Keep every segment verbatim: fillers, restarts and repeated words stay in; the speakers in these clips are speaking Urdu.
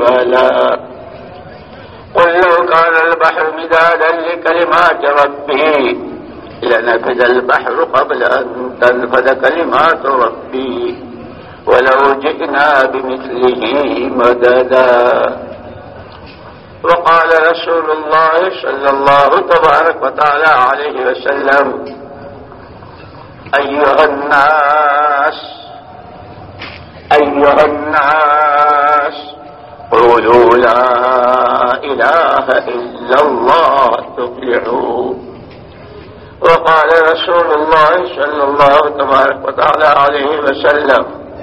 جبلا قل لو كان البحر مدادا لكلمات ربي لنفد البحر قبل أن تنفد كلمات ربي ولو جئنا بمثله مددا. وقال رسول الله صلى الله تبارك وتعالى عليه وسلم أيها الناس أيها الناس قولوا لا إله إلا الله تفلحوا. وقال رسول الله صلى الله تبارك وتعالى عليه وسلم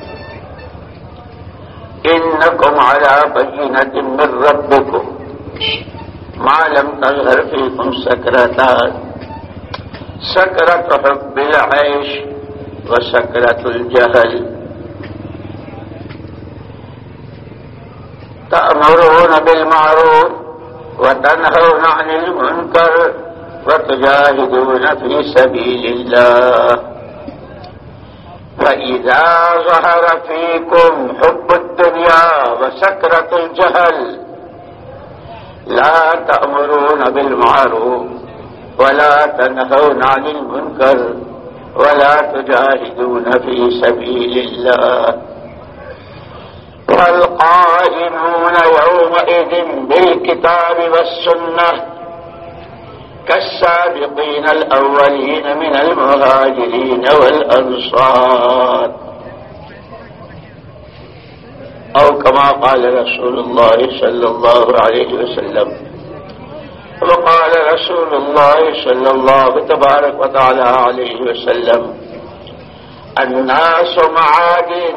إنكم على بينة من ربكم ما لم تظهر فيكم سكرتان سكرة حب العيش وسكرة الجهل تأمرون بالمعروف وتنهون عن المنكر وتجاهدون في سبيل الله فإذا ظهر فيكم حب الدنيا وسكرة الجهل لا تأمرون بالمعروف ولا تنهون عن المنكر ولا تجاهدون في سبيل الله فالقائمون يومئذ بالكتاب والسنة كالسابقين الأولين من المهاجرين والأنصار أو كما قال رسول الله صلى الله عليه وسلم. وقال رسول الله صلى الله تبارك وتعالى عليه وسلم الناس معادن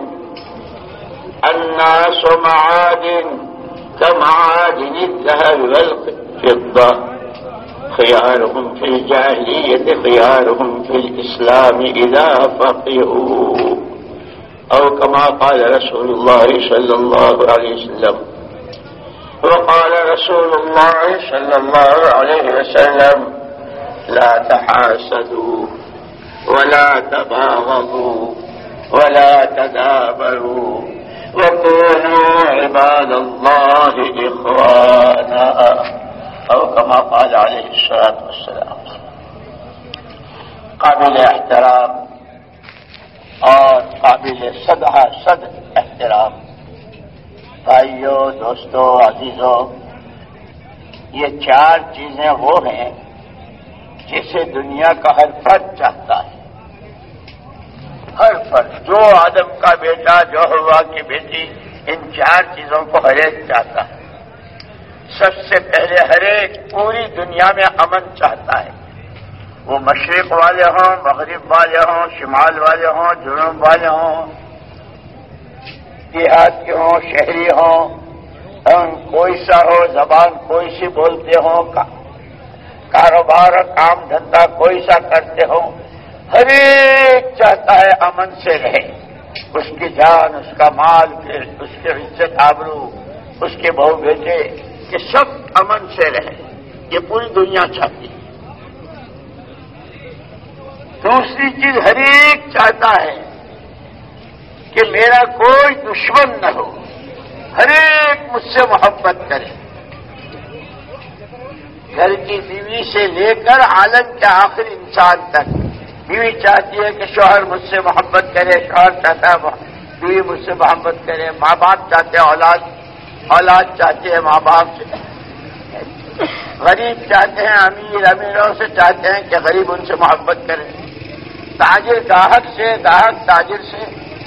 الناس معادن كمعادن الذهب والفضة خيارهم في الجاهلية خيارهم في الإسلام إذا فقهوا أو كما قال رسول الله صلى الله عليه وسلم. وقال رسول الله صلى الله عليه وسلم لا تحاسدوا ولا تباغضوا ولا تدابروا وكونوا عباد الله إخوانا أو كما قال عليه الصلاة والسلام. قابل احترام اور قابل صدح صد احترام بھائیوں، دوستوں، عزیزوں، یہ چار چیزیں وہ ہیں جسے دنیا کا ہر فرد چاہتا ہے. ہر فرد، جو آدم کا بیٹا، جو حوا کی بیٹی، ان چار چیزوں کو ہر ایک چاہتا ہے. سب سے پہلے ہر ایک پوری دنیا میں امن چاہتا ہے، وہ مشرق والے ہوں، مغرب والے ہوں، شمال والے ہوں، جنوب والے ہوں، دیہات کے ہوں، شہری ہوں، کوئی سا ہو، زبان کوئی سی بولتے ہوں، کاروبار کام دھندا کوئی سا کرتے ہوں، ہر ایک چاہتا ہے امن سے رہے. اس کی جان، اس کا مال، پھر اس کی عزت آبرو، اس کے بہو بیٹے، یہ سب امن سے رہے. یہ پوری دنیا چاہتی ہے. دوسری چیز ہر ایک چاہتا ہے کہ میرا کوئی دشمن نہ ہو، ہر ایک مجھ سے محبت کرے. گھر کی بیوی سے لے کر عالم کے آخری انسان تک بیوی چاہتی ہے کہ شوہر مجھ سے محبت کرے، شوہر چاہتا ہے بیوی مجھ سے محبت کرے، ماں باپ چاہتے ہیں اولاد اولاد چاہتے ہیں ماں باپ سے، غریب چاہتے ہیں امیر، امیروں سے چاہتے ہیں کہ غریب ان سے محبت کرے، تاجر گاہک سے، گاہک تاجر سے،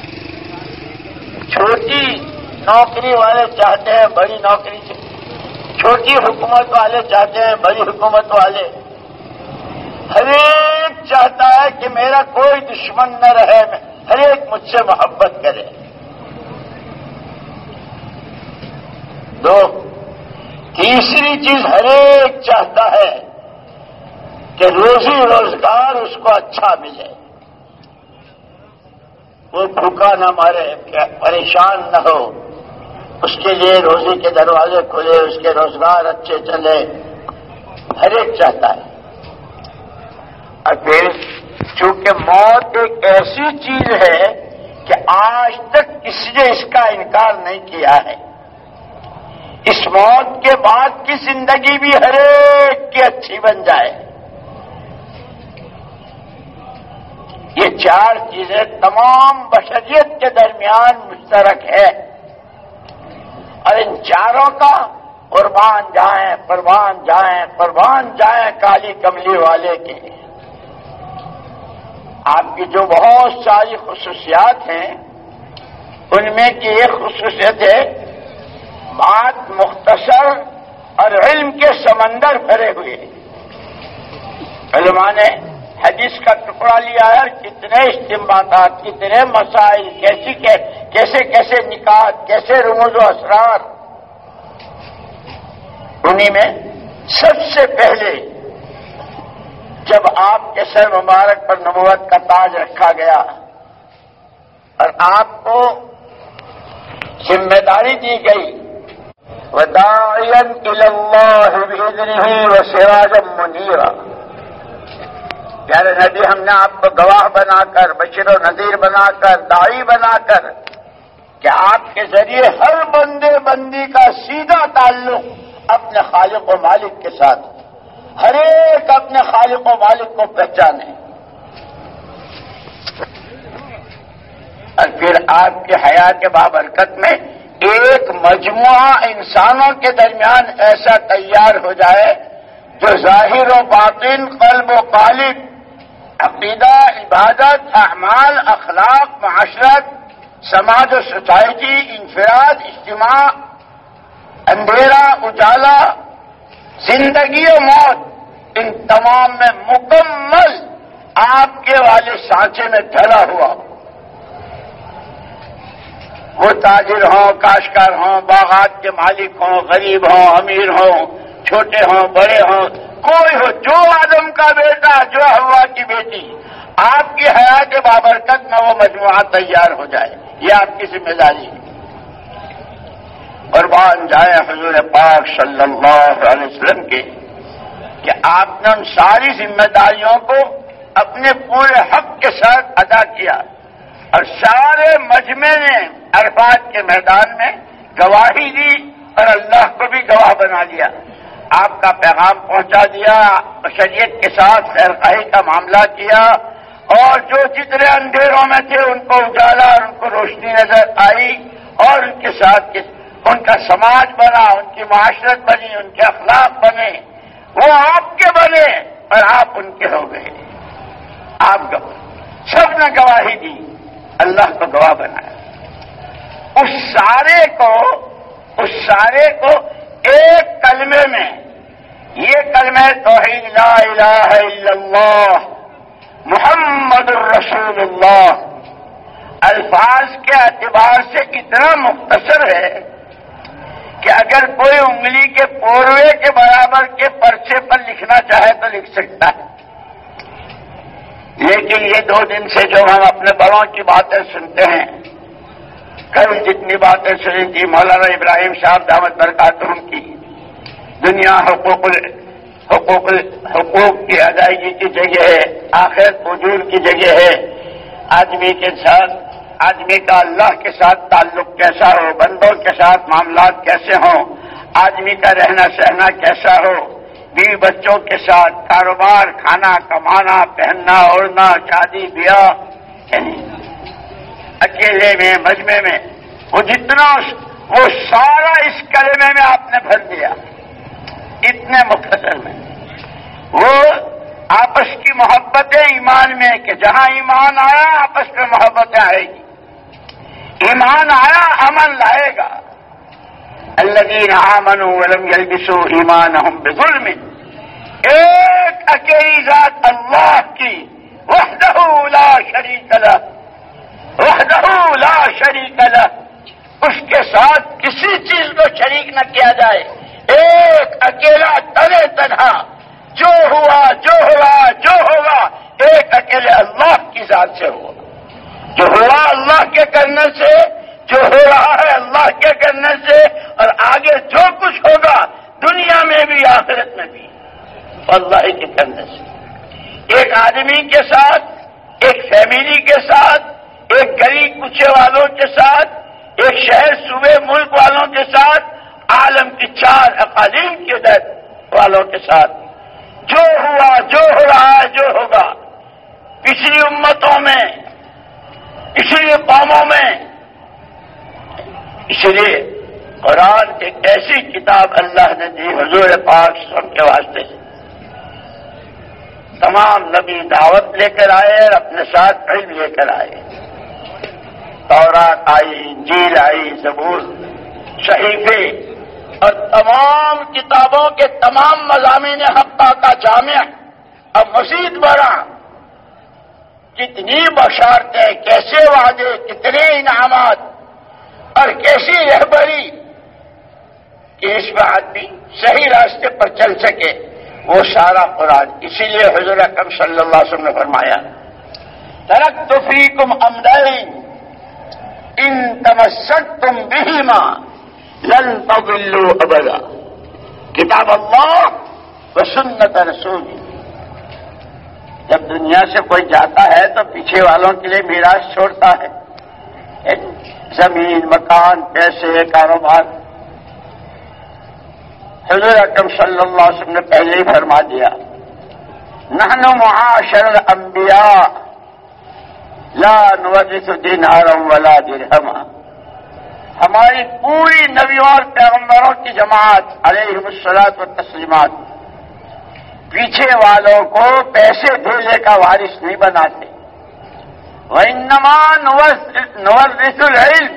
چھوٹی نوکری والے چاہتے ہیں بڑی نوکری سے، چھوٹی حکومت والے چاہتے ہیں بڑی حکومت والے. ہر ایک چاہتا ہے کہ میرا کوئی دشمن نہ رہے، ہر ایک مجھ سے محبت کرے. دو تیسری چیز ہر ایک چاہتا ہے کہ روزی روزگار اس کو اچھا ملے، وہ بھوکا نہ مرے، پریشان نہ ہو، اس کے لیے روزی کے دروازے کھلے، اس کے روزگار اچھے چلے، ہر ایک چاہتا ہے. اور پھر چونکہ موت ایک ایسی چیز ہے کہ آج تک کسی نے اس کا انکار نہیں کیا ہے. اس موت کے بعد کی زندگی بھی ہر ایک کی اچھی بن جائے. یہ چار چیزیں تمام بشریت کے درمیان مشترک ہے، اور ان چاروں کا قربان جائیں قربان جائیں قربان جائیں کالی کملی والے کے. آپ کی جو بہت ساری خصوصیات ہیں ان میں کی ایک خصوصیت ہے بات مختصر اور علم کے سمندر بھرے ہوئے. علماء نے حدیث کا ٹکڑا لیا ہے، کتنے استنباطات، کتنے مسائل، کیسی کیسے کیسے نکات، کیسے رموز و اسرار. انہی میں سب سے پہلے جب آپ کے سر مبارک پر نبوت کا تاج رکھا گیا اور آپ کو ذمہ داری دی گئی وَدَاعِيًا إِلَى اللَّهِ بِإِذْنِهِ وَسِرَاجًا مُنِيرًا، پیارے نبی ہم نے آپ کو گواہ بنا کر، بشیر و نذیر بنا کر، داعی بنا کر کہ آپ کے ذریعے ہر بندے بندی کا سیدھا تعلق اپنے خالق و مالک کے ساتھ، ہر ایک اپنے خالق و مالک کو پہچانے. اور پھر آپ کے حیات کے بابرکت میں ایک مجموعہ انسانوں کے درمیان ایسا تیار ہو جائے جو ظاہر و باطن، قلب و قالب، عقیدہ، عبادت، اعمال، اخلاق، معاشرت، سماج و سوسائٹی، انفراد، اجتماع، اندھیرا، اجالا، زندگی و موت، ان تمام میں مکمل آپ کے والے سانچے میں ڈھلا ہوا. وہ تاجر ہوں، کاشتکار ہوں، باغات کے مالک ہوں، غریب ہوں، امیر ہوں، چھوٹے ہوں، بڑے ہوں، کوئی ہو، جو آدم کا بیٹا، جو ہوا کی بیٹی، آپ کی حیات بابرکت میں وہ مجموعہ تیار ہو جائے. یہ آپ کی ذمہ داری ہے. قربان جائے حضور پاک صلی اللہ علیہ وسلم کے کہ آپ نے ان ساری ذمہ داریوں کو اپنے پورے حق کے ساتھ ادا کیا، اور سارے مجمع نے عرفات کے میدان میں گواہی دی اور اللہ کو بھی گواہ بنا لیا. آپ کا پیغام پہنچا دیا، بشریت کے ساتھ خیرخواہی کا معاملہ کیا، اور جو جتنے اندھیروں میں تھے ان کو اجالا اور ان کو روشنی نظر آئی، اور ان کے ساتھ ان کا سماج بنا، ان کی معاشرت بنی، ان کے اخلاق بنے. وہ آپ کے بنے اور آپ ان کے ہو گئے. آپ سب نے گواہی دی، اللہ کو گواہ بنایا. اس سارے کو اس سارے کو ایک کلمے میں، یہ کلمہ توحید لا الہ الا اللہ محمد الرسول اللہ، الفاظ کے اعتبار سے اتنا مختصر ہے کہ اگر کوئی انگلی کے پوروے کے برابر کے پرچے پر لکھنا چاہے تو لکھ سکتا ہے. لیکن یہ دو دن سے جو ہم اپنے بڑوں کی باتیں سنتے ہیں، کل جتنی باتیں سنی تھی مولانا ابراہیم صاحب دامت برکاتہم کی، دنیا حقوق حقوق حقوق کی ادائیگی کی جگہ ہے، آخرت وجود کی جگہ ہے. آدمی کے ساتھ آدمی کا اللہ کے ساتھ تعلق کیسا ہو، بندوں کے ساتھ معاملات کیسے ہوں، آدمی کا رہنا سہنا کیسا ہو، بیوی بچوں کے ساتھ کاروبار، کھانا کمانا، پہننا اوڑھنا، شادی بیاہ، یعنی اکیلے میں، مجمع میں، وہ جتنا وہ سارا اس کلمے میں آپ نے بھر دیا اتنے مختصر میں. وہ آپس کی محبتیں ایمان میں کہ جہاں ایمان آیا آپس میں محبتیں آئے گی. ایمان آیا امن لائے گا. الذین آمنوا ولم یلبسوا ایمانہم بظلم، ایک اکیلی ذات اللہ کی، وحدہ لا شریک لہ، وحدہ لا شریک لہ، اس کے ساتھ کسی چیز کو شریک نہ کیا جائے. ایک اکیلا تنے تنہا، جو ہوا جو ہوا جو ہوگا ایک اکیلے اللہ کی ذات سے ہوا. جو ہوا اللہ کے کرنے سے، جو ہو رہا ہے اللہ کے کرنے سے، اور آگے جو کچھ ہوگا دنیا میں بھی آخرت میں بھی اللہ کے کرنے سے. ایک آدمی کے ساتھ، ایک فیملی کے ساتھ، ایک گلی کوچے والوں کے ساتھ، ایک شہر صوبے ملک والوں کے ساتھ، عالم کی چار اقالیم کے در والوں کے ساتھ جو ہوا، جو ہو رہا ہے، جو ہوگا، پچھلی امتوں میں، پچھلی قوموں میں. اس لیے قرآن ایک ایسی کتاب اللہ نے دی حضور پاک صلی اللہ علیہ وسلم کے واسطے. تمام نبی دعوت لے کر آئے اور اپنے ساتھ علم لے کر آئے. تورات آئی، انجیل آئی، زبور، صحیفے اور تمام کتابوں کے تمام مضامین حقہ کا جامع. اب مزید بڑا کتنی بشارتیں، کیسے وعدے، کتنے انعامات اور کیسی رہبری کہ اس بات بھی صحیح راستے پر چل سکے، وہ سارا قرآن. اسی لیے حضور اکرم صلی اللہ علیہ وسلم نے فرمایا ترکت فیکم امرین ان تمسکتم بہما لن تضلوا ابدا، کتاب اللہ و سنت رسول. جب دنیا سے کوئی جاتا ہے تو پیچھے والوں کے لیے میراث چھوڑتا ہے، زمین، مکان، پیسے، کاروبار. حضور اکرم صلی اللہ علیہ وسلم نے پہلے ہی فرما دیا نحن معاشر الانبیاء لا نورث دینارا ولا درہما. ہماری پوری نبیوں اور پیغمبروں کی جماعت علیہم الصلاۃ والتسلیمات پیچھے والوں کو پیسے دھیلے کا وارث نہیں بناتے. وَإِنَّمَا نُوَرِّثُ الْعِلْمَ،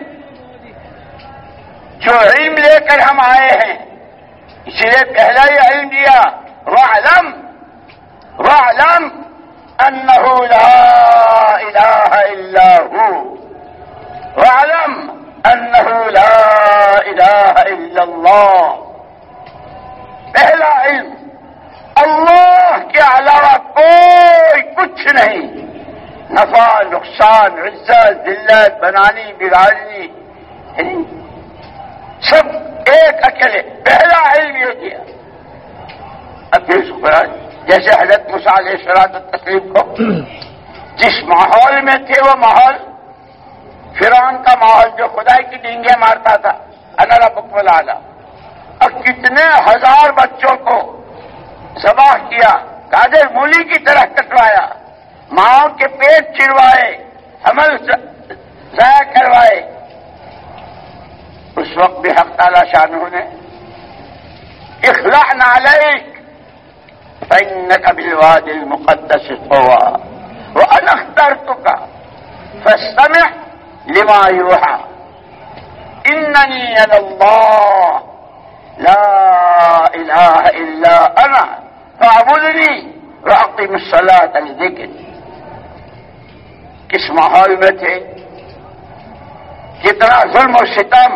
جو علم لے کر ہم آئے ہیں اس لیے پہلا ہی علم دیا. وَاعْلَمْ وَاعْلَمْ أَنَّهُ لَا إِلَٰهَ إِلَّا هُوَ وَاعْلَمْ أَنَّهُ لَا إِلَٰهَ إِلَّا اللَّهُ. پہلا علم اللہ کے علاوہ کوئی کچھ نہیں. نفع، نقصان، عزت، ذلت، بنانی، بگاڑنی، سب ایک اکیلے. پہلا علم یہ کیا. اب پھر قرآن جیسے حضرت موسیٰ علیہ الصلوۃ والتسلیم کو جس ماحول میں تھے وہ ماحول فرعون کا ماحول جو خدا کی ڈینگیں مارتا تھا، انا ربکم الاعلی، اور کتنے ہزار بچوں کو ذبح کیا، گاجر مولی کی طرح کٹوایا، ماؤں کے پیٹ چروائے، حمل ضائع کروائے. اس وقت بھی حق تعالی شانہ نے اخلع نعلیک فإنک بالوادی المقدس طوى وأنا اخترتک فاستمع لما یوحى اننی انا اللہ لا الہ الا انا فاعبدنی واقم الصلاۃ لذکری. کس ماحول میں تھے، کتنا ظلم و ستم،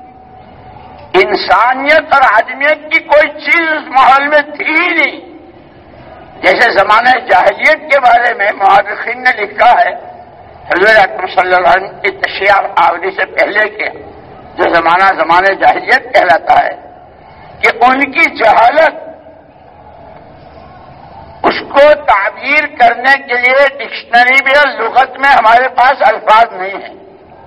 انسانیت اور آدمیت کی کوئی چیز اس ماحول میں تھی ہی نہیں. جیسے زمانہ جاہلیت کے بارے میں مورخین نے لکھا ہے، حضور اکرم صلی اللہ علیہ وسلم کی تشریع آوری سے پہلے کے جو زمانہ زمانہ جاہلیت کہلاتا ہے کہ ان کی جہالت اس کو تعبیر کرنے کے لیے ڈکشنری میں اور لغت میں ہمارے پاس الفاظ نہیں ہیں.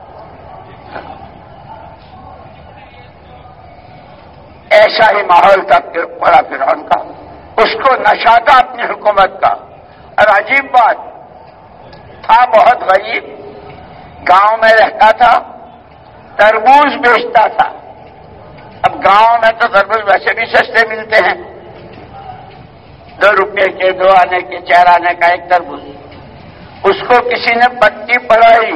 ایسا ہی ماحول تھا بڑا فرعون کا، اس کو نشہ تھا اپنی حکومت کا. اور عجیب بات تھا، بہت غریب، گاؤں میں رہتا تھا، تربوز بیچتا تھا. اب گاؤں میں تو تربوز ویسے بھی سستے ملتے ہیں، دو روپے کے، دو آنے کے، چار آنے کا ایک تربوز. اس کو کسی نے پٹی پڑھائی،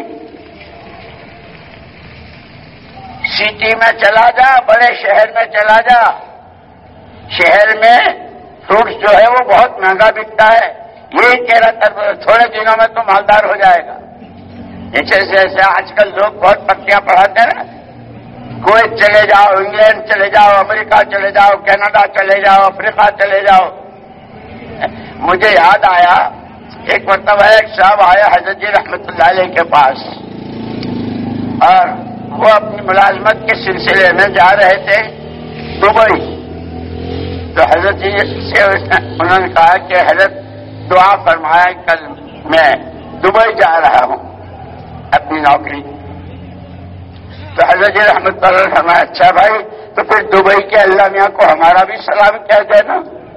سٹی میں چلا جا، بڑے شہر میں چلا جا، شہر میں فروٹس جو ہے وہ بہت مہنگا بکتا ہے، یہ تیرا تربوز تھوڑے دنوں میں تو مالدار ہو جائے گا. جیسے جیسے آج کل لوگ بہت پٹیاں پڑھاتے ہیں نا، کویت چلے جاؤ، انگلینڈ چلے جاؤ، امریکہ چلے جاؤ، کینیڈا چلے جاؤ، افریقہ چلے جاؤ. مجھے یاد آیا ایک مرتبہ ایک صاحب آیا حضرت جی رحمت اللہ علیہ کے پاس، اور وہ اپنی ملازمت کے سلسلے میں جا رہے تھے دبئی. تو حضرت جی سے انہوں نے کہا کہ حضرت دعا فرمایا، کل میں دبئی جا رہا ہوں اپنی نوکری. تو حضرت جی رحمت اللہ فرمایا اچھا بھائی تو پھر دبئی کے اللہ اسلامیہ کو ہمارا بھی سلام کہہ دینا.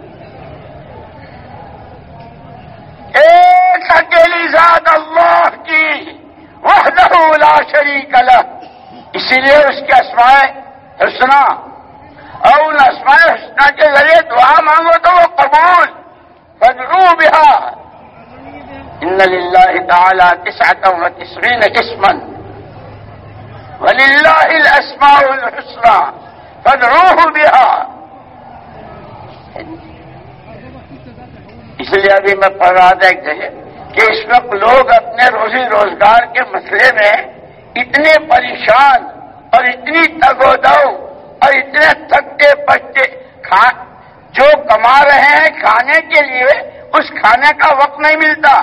ایک اکیلی ذات اللہ کی وحدہ لا شریک لہ، اسی لیے اس کے اسماء حسنہ اور ان اسماء حسنہ کے ذریعے دعا مانگو تو وہ قبول. فادعوا بها، ان للہ تعالی تسعة وتسعین اسما وللہ الاسماء الحسنى فادعوه بها. اس لیے ابھی میں پڑھ رہا تھا ایک جگہ کہ اس وقت لوگ اپنے روزی روزگار کے مسئلے میں اتنے پریشان اور اتنی تگ و دو اور اتنے تھکتے پچتے کھا جو کما رہے ہیں کھانے کے لیے اس کھانے کا وقت نہیں ملتا.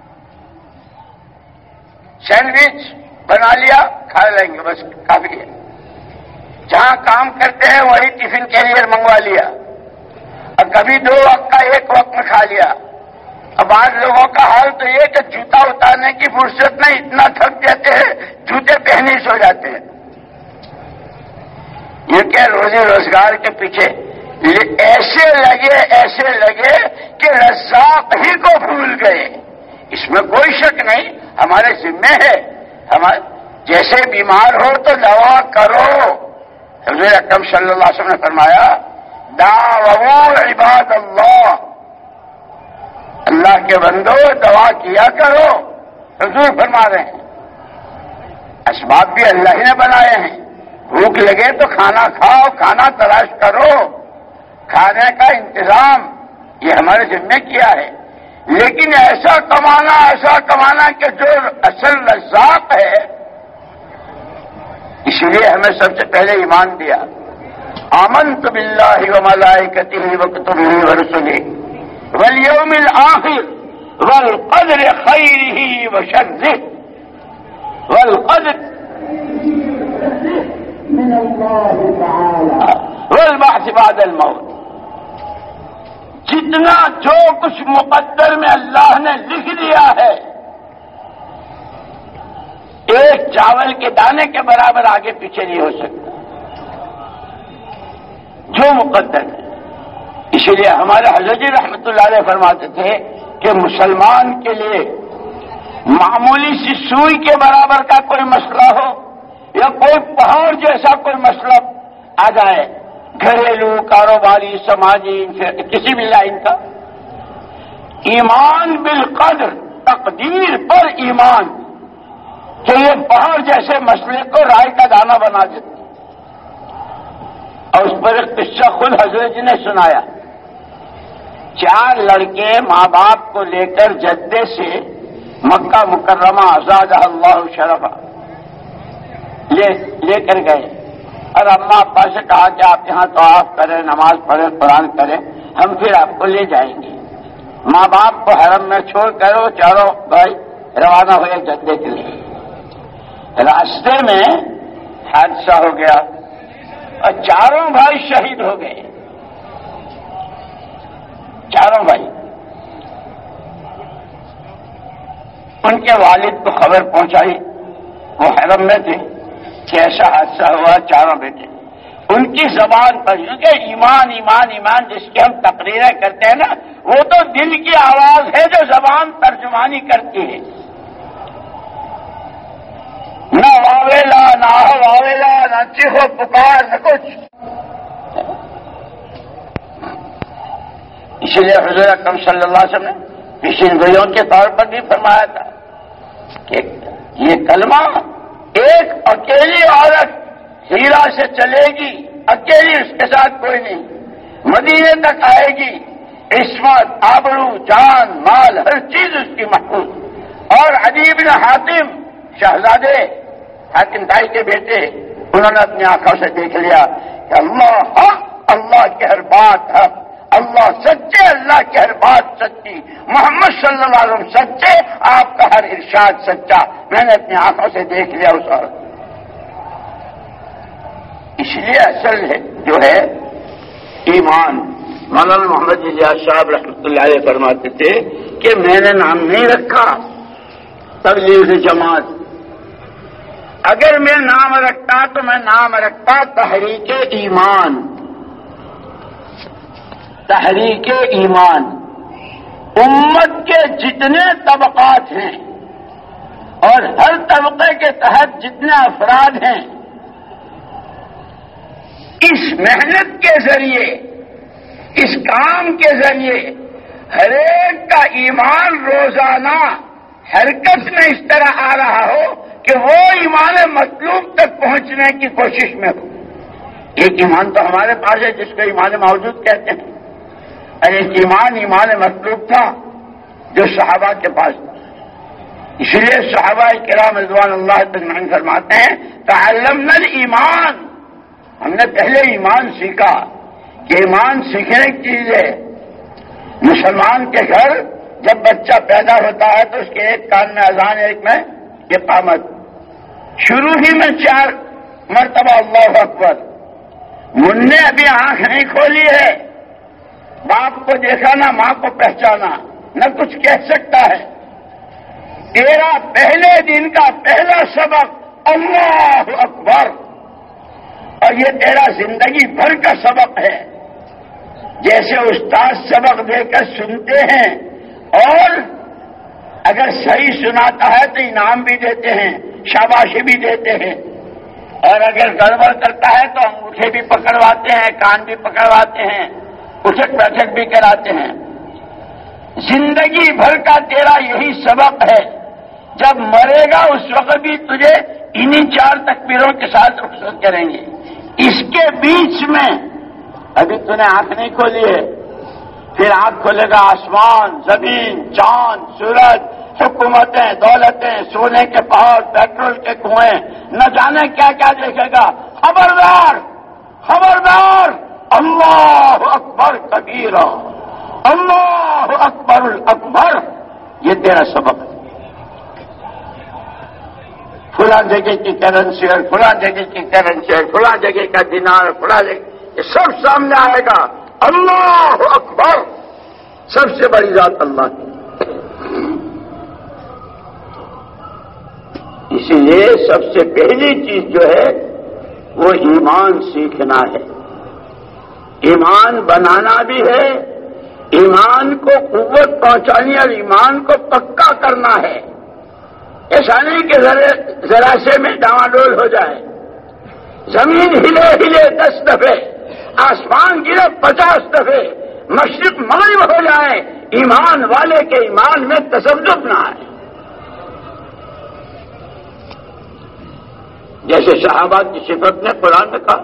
سینڈوچ بنا لیا کھا لیں گے بس کافی ہے. جہاں کام کرتے ہیں وہی ٹفن کیریئر منگوا لیا اور کبھی دو وقت کا ایک وقت میں کھا لیا. اب آج لوگوں کا حال تو یہ کہ جوتا اتارنے کی فرصت نہیں، اتنا تھک جاتے ہیں جوتے پہنے سو جاتے ہیں. یہ کہ روزی روزگار کے پیچھے ایسے لگے ایسے لگے کہ رزاق ہی کو بھول گئے. اس میں کوئی شک نہیں، ہمارے ذمہ ہے. ہمارے جیسے بیمار ہو تو دوا کرو. حضور اکرم صلی اللہ علیہ وسلم نے فرمایا دعوا عباد اللہ، اللہ کے بندو دوا کیا کرو. حضور فرما رہے ہیں اسباب بھی اللہ ہی نے بنائے ہیں. بھوک لگے تو کھانا کھاؤ، کھانا تلاش کرو، کھانے کا انتظام یہ ہمارے ذمہ کیا ہے. لیکن ایسا کمانا ایسا کمانا کہ جو اصل رزاق ہے. اس لیے ہمیں سب سے پہلے ایمان دیا آمنت باللہ وملائکتہ وکتبہ ورسلہ والیوم الآخر والقدر خیرہ وشرہ والقدر من اللہ تعالی والبعث بعد الموت. جتنا جو کچھ مقدر میں اللہ نے لکھ دیا ہے ایک چاول کے دانے کے برابر آگے پیچھے نہیں ہو سکتا جو مقدر ہے. اسی لیے ہمارے حضرت جی رحمۃ اللہ علیہ فرماتے تھے کہ مسلمان کے لیے معمولی سی سوئی کے برابر کا کوئی مسئلہ ہو یا کوئی پہاڑ جیسا کوئی مسئلہ آ جائے، گھریلو کاروباری سماجی کسی بھی لائن کا، ایمان بالقدر تقدیر پر ایمان کہ یہ پہاڑ جیسے مسئلے کو رائے کا دانہ بنا دیتے. اور اس پر ایک قصہ خود حضرت جی نے سنایا. چار لڑکے ماں باپ کو لے کر جدے سے مکہ مکرمہ آزاد اللہ شرفا لے لے کر گئے اور اماں ابا سے کہا کہ آپ یہاں طواف کریں، نماز پڑھیں، قرآن کریں، ہم پھر آپ کو لے جائیں گے. ماں باپ کو حرم میں چھوڑ کر وہ چاروں بھائی روانہ ہوئے جدے کے لیے. راستے میں حادثہ ہو گیا اور چاروں بھائی شہید ہو گئے. چاروں بھائی. ان کے والد کو خبر پہنچائی، وہ حرم میں تھے کہ ایسا حادثہ ہوا. چاروں بیٹے ان کی زبان پر، کیونکہ ایمان ایمان ایمان جس کی ہم تقریریں کرتے ہیں نا، وہ تو دل کی آواز ہے جو زبان ترجمانی کرتی ہے. نہ واویلا نہ واویلا نہ چیخو پکار نہ کچھ. اسی لیے حضور اکرم صلی اللہ علیہ وسلم نے پیشین گوئیوں کے طور پر بھی فرمایا تھا کہ یہ کلمہ ایک اکیلی عورت ہیرا سے چلے گی، اکیلی، اس کے ساتھ کوئی نہیں، مدینے تک آئے گی، عصمت، آبرو، جان، مال، ہر چیز اس کی محفوظ. اور عدی بن حاتم شہزادے حاتم بھائی کے بیٹے، انہوں نے اپنی آنکھوں سے دیکھ لیا کہ اللہ حق، اللہ کی ہر بات حق، اللہ سچے، اللہ کی ہر بات سچی، محمد صلی اللہ علیہ وسلم سچے، آپ کا ہر ارشاد سچا. میں نے اپنی آنکھوں سے دیکھ لیا اس عورت. اس لیے اصل ہے جو ہے ایمان. مولانا محمد الیاس صاحب رحمۃ اللہ علیہ فرماتے تھے کہ میں نے نام نہیں رکھا تبلیغ جماعت، اگر میں نام رکھتا تو میں نام رکھتا تحریک ایمان. تحریک ایمان امت کے جتنے طبقات ہیں اور ہر طبقے کے تحت جتنے افراد ہیں، اس محنت کے ذریعے، اس کام کے ذریعے ہر ایک کا ایمان روزانہ حرکت میں اس طرح آ رہا ہو کہ وہ ایمان مطلوب تک پہنچنے کی کوشش میں ہو۔ ایک ایمان تو ہمارے پاس ہے جس کو ایمان موجود کہتے ہیں، اور ایک ایمان ایمان مطلوب تھا جو صحابہ کے پاس تھا۔ اس لیے صحابہ کرام رضوان اللہ اجمعین فرماتے ہیں تعلمنا الایمان، ہم نے پہلے ایمان سیکھا کہ ایمان سیکھنے کی چیز ہے۔ مسلمان کے گھر جب بچہ پیدا ہوتا ہے تو اس کے ایک کان میں اذان، ایک میں اقامت، شروع ہی میں چار مرتبہ اللہ اکبر۔ من نے ابھی آنکھ نہیں کھولی ہے، باپ کو دیکھا نہ ماں کو پہچانا، نہ کچھ کہہ سکتا ہے۔ تیرا پہلے دن کا پہلا سبق اللہ اکبر، اور یہ تیرا زندگی بھر کا سبق ہے۔ جیسے استاد سبق دے کر سنتے ہیں اور اگر صحیح سناتا ہے تو انعام بھی دیتے ہیں، شاباشی بھی دیتے ہیں، اور اگر گڑبڑ کرتا ہے تو انگوٹھے بھی پکڑواتے ہیں، کان بھی پکڑواتے ہیں، اٹھک بیٹھک بھی کراتے ہیں۔ زندگی بھر کا تیرا یہی سبق ہے۔ جب مرے گا اس وقت بھی تجھے انہی چار تکبیروں کے ساتھ رخصت کریں گے۔ اس کے بیچ میں ابھی تو نے آنکھ نہیں کھولی ہے، پھر آنکھ کھولے گا آسمان، زمین، چاند، سورج، حکومتیں، دولتیں، سونے کے پہاڑ، پیٹرول کے کنویں، نہ جانے کیا کیا دیکھے گا۔ خبردار خبردار، اللہ اکبر کبیرہ، اللہ اکبر الاکبر، یہ تیرا سبق ہے۔ فلاں جگہ کی کرنسی اور فلاں جگہ کی کرنسی اور فلاں جگہ کا دینار اور فلاں جگہ، یہ سب سامنے آئے گا۔ اللہ اکبر، سب سے بڑی ذات اللہ کی۔ اسی لیے سب سے پہلی چیز جو ہے وہ ایمان سیکھنا ہے، ایمان بنانا بھی ہے، ایمان کو قوت پہنچانی اور ایمان کو پکا کرنا ہے۔ ایسا نہیں کہ ذرا سے میں ڈاواڈول ہو جائے، زمین ہلے ہلے دس دفعے، آسمان گرے پچاس دفعے، مشرق مغرب ہو جائے، ایمان والے کے ایمان میں تذبذب نہ آئے۔ جیسے صحابہ کی صفت نے قرآن میں کہا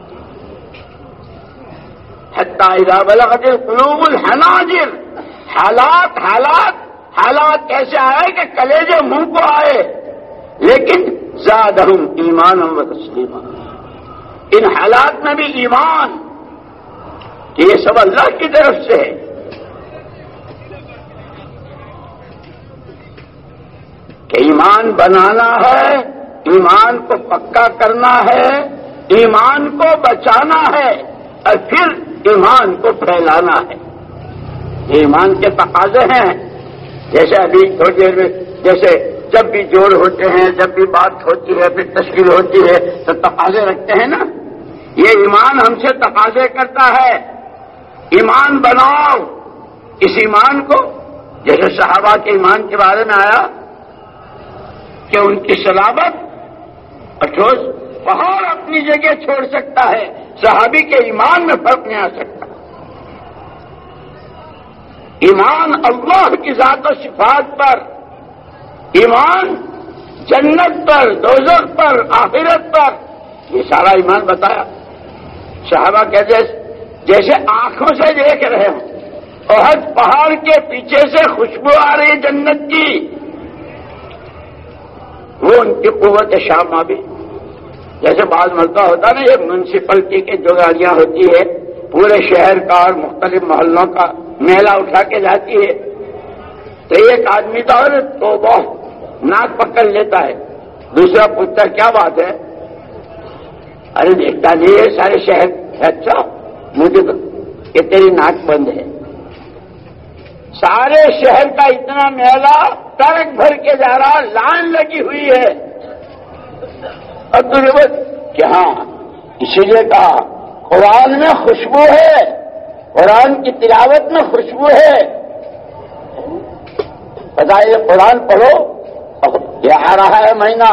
حتی اذا بلغت القلوب الحناجر، حالات حالات حالات ایسے آئے کہ کلیجے منہ کو آئے، لیکن زادہم ایمانا و تسلیما، ان حالات میں بھی ایمان کہ یہ سب اللہ کی طرف سے ہے۔ کہ ایمان بنانا ہے، ایمان کو پکا کرنا ہے، ایمان کو بچانا ہے، اور پھر ایمان کو پھیلانا ہے۔ یہ ایمان کے تقاضے ہیں۔ جیسے ابھی تھوڑی دیر میں جیسے جب بھی جوڑ ہوتے ہیں، جب بھی بات ہوتی ہے، پھر تشکیل ہوتی ہے تو تقاضے رکھتے ہیں نا، یہ ایمان ہم سے تقاضے کرتا ہے، ایمان بناؤ۔ اس ایمان کو جیسے صحابہ کے ایمان کے بارے میں آیا کہ ان کی صلابت اٹھوس پہاڑ اپنی جگہ چھوڑ سکتا ہے، صحابی کے ایمان میں فرق نہیں آ سکتا۔ ایمان اللہ کی ذات و صفات پر، ایمان جنت پر، دوزخ پر، آخرت پر، یہ سارا ایمان بتایا۔ صحابہ کہتے جیسے آنکھوں سے دیکھ رہے ہوں، احد پہاڑ کے پیچھے سے خوشبو آ رہی جنت کی، وہ ان کی قوت شامہ بھی۔ جیسے بعض مرتبہ ہوتا نا، یہ میونسپلٹی کی جو گاڑیاں ہوتی ہے پورے شہر کا اور مختلف محلوں کا میلہ اٹھا کے جاتی ہے، تو ایک آدمی تو اور تو بہت ناک پکڑ لیتا ہے، دوسرا پوچھتا کیا بات ہے؟ ارے دیکھتا نہیں ہے سارے شہر، اچھا مجھے تو کہ تیری ناک بند ہے، سارے شہر کا اتنا میلہ ٹرک بھر کے جا رہا، لائن لگی ہوئی ہے، اور تجھے بول کہ ہاں اسی لیے کہا قرآن میں خوشبو ہے، قرآن کی تلاوت میں خوشبو ہے. بتائیے قرآن پڑھو، یہ آ رہا ہے مہینہ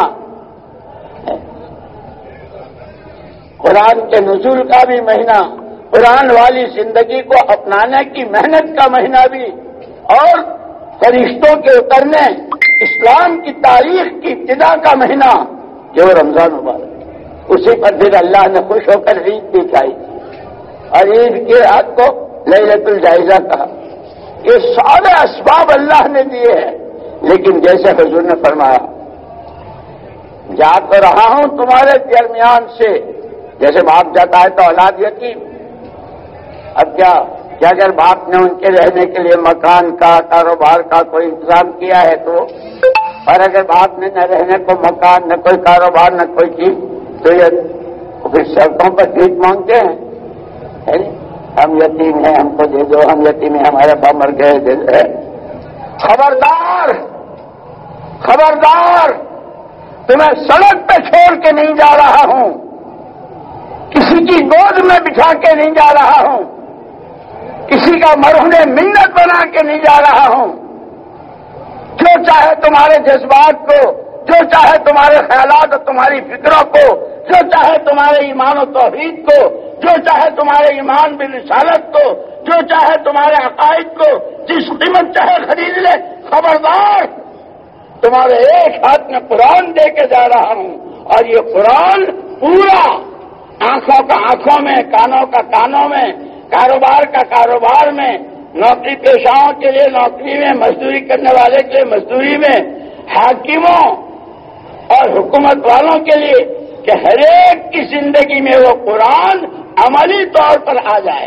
قرآن کے نزول کا بھی مہینہ، قرآن والی زندگی کو اپنانے کی محنت کا مہینہ بھی، اور فرشتوں کے اترنے، اسلام کی تاریخ کی ابتدا کا مہینہ جو رمضان مبارک. اسی پر پھر اللہ نے خوش ہو کر عید دکھائی اور عید کی رات کو لیلۃ الجائزہ کہا. یہ سارے اسباب اللہ نے دیے ہیں، لیکن جیسے حضور نے فرمایا جا تو رہا ہوں تمہارے درمیان سے، جیسے باپ جاتا ہے تو اولاد یتیم. اب کیا کہ اگر باپ نے ان کے رہنے کے لیے مکان کا، کاروبار کا کوئی انتظام کیا ہے تو، اور اگر باپ نے نہ رہنے کو مکان، نہ کوئی کاروبار، نہ کوئی چیز، تو یہ پھر سڑکوں پر بھیک مانگتے ہیں، ہم یتیم ہیں ہم کو دے دو، ہم یتیم ہیں ہمارے باپ مر گئے دے دو. خبردار خبردار تمہیں سڑک پہ چھوڑ کے نہیں جا رہا ہوں، کسی کی گود میں بٹھا کے نہیں جا رہا ہوں، کسی کا مرہون منت بنا کے نہیں جا رہا ہوں. جو چاہے تمہارے جذبات کو، جو چاہے تمہارے خیالات اور تمہاری فکروں کو، جو چاہے تمہارے ایمان و توحید کو، جو چاہے تمہارے ایمان بالرسالت کو، جو چاہے تمہارے عقائد کو جس قیمت چاہے خرید لے. خبردار تمہارے ایک ہاتھ میں قرآن دے کے جا رہا ہوں، اور یہ قرآن پورا آنکھوں کا آنکھوں میں، کانوں کا کانوں میں، کاروبار کا کاروبار میں، نوکری پیشاؤں کے لیے نوکری میں، مزدوری کرنے والے کے لیے مزدوری میں، حاکموں اور حکومت والوں کے لیے کہ ہر ایک کی زندگی میں وہ قرآن عملی طور پر آ جائے.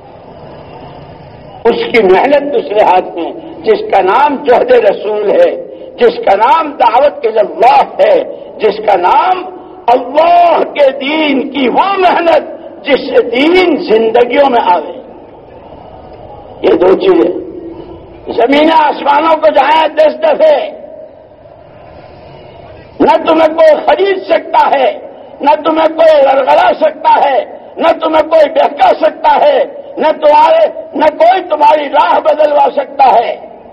اس کی محنت دوسرے ہاتھ میں، جس کا نام جہد رسول ہے، جس کا نام دعوت کے اللہ ہے، جس کا نام اللہ کے دین کی وہ محنت جس سے دین زندگیوں میں آوے. یہ دو چیزیں زمین آسمانوں کو جائیں دس دفعے، نہ تمہیں کوئی خرید سکتا ہے، نہ تمہیں کوئی لڑگڑا سکتا ہے، نہ تمہیں کوئی بہکا سکتا ہے، نہ تمہارے نہ کوئی تمہاری راہ بدلوا سکتا ہے.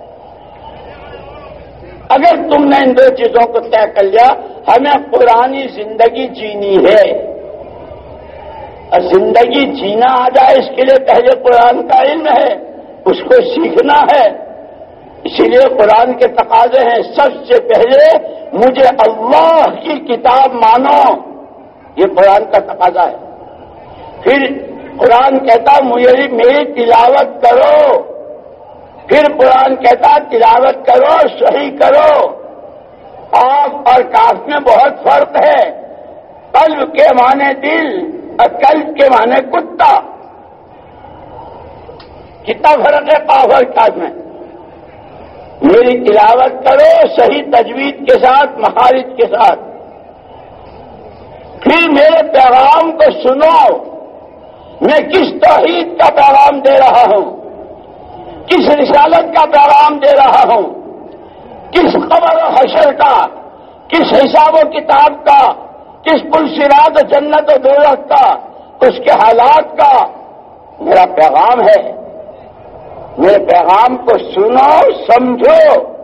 اگر تم نے ان دو چیزوں کو طے کر لیا، ہمیں پرانی زندگی جینی ہے، اور زندگی جینا آ جائے اس کے لیے پہلے قرآن کا علم ہے، اس کو سیکھنا ہے. اسی لیے قرآن کے تقاضے ہیں، سب سے پہلے مجھے اللہ کی کتاب مانو، یہ قرآن کا تقاضا ہے. پھر قرآن کہتا مجھے میری تلاوت کرو، پھر قرآن کہتا تلاوت کرو صحیح کرو. قاف اور کاف میں بہت فرق ہے، قلب کے معنی دل اور قلب کے معنی کتا. کتنا فرق ہے قاف اور کاف میں؟ میری تلاوت کرو صحیح تجوید کے ساتھ، مخارج کے ساتھ. پھر میرے پیغام کو سنو، میں کس توحید کا پیغام دے رہا ہوں، کس رسالت کا پیغام دے رہا ہوں، کس قبر و حشر کا، کس حساب و کتاب کا، کس پل صراط و جنت و دوزخ کا، اس کے حالات کا میرا پیغام ہے. میرے پیغام کو سنو، سمجھو،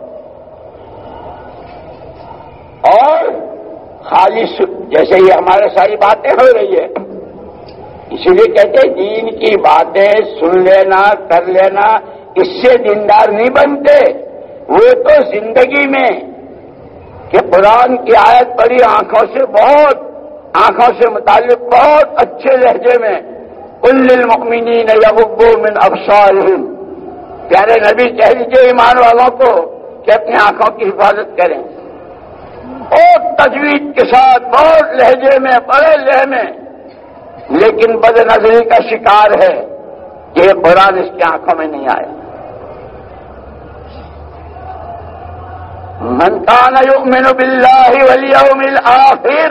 اور خالص جیسے یہ ہمارے ساری باتیں ہو رہی ہے، اسی لیے کہتے ہیں دین کی باتیں سن لینا، کر لینا، اس سے دیندار نہیں بنتے. وہ تو زندگی میں کہ قرآن کی آیت پڑھی آنکھوں سے، بہت آنکھوں سے متعلق بہت اچھے لہجے میں، قل للمؤمنین یغضوا من ابصارہم، پیارے نبی کہہ دیجیے ایمان والوں کو کہ اپنی آنکھوں کی حفاظت کریں. بہت تجوید کے ساتھ، بہت لہجے میں، بڑے لہجے میں، لیکن بد نظری کا شکار ہے کہ یہ قرآن اس کی آنکھوں میں نہیں آیا. من کان یؤمن باللہ والیوم الآخر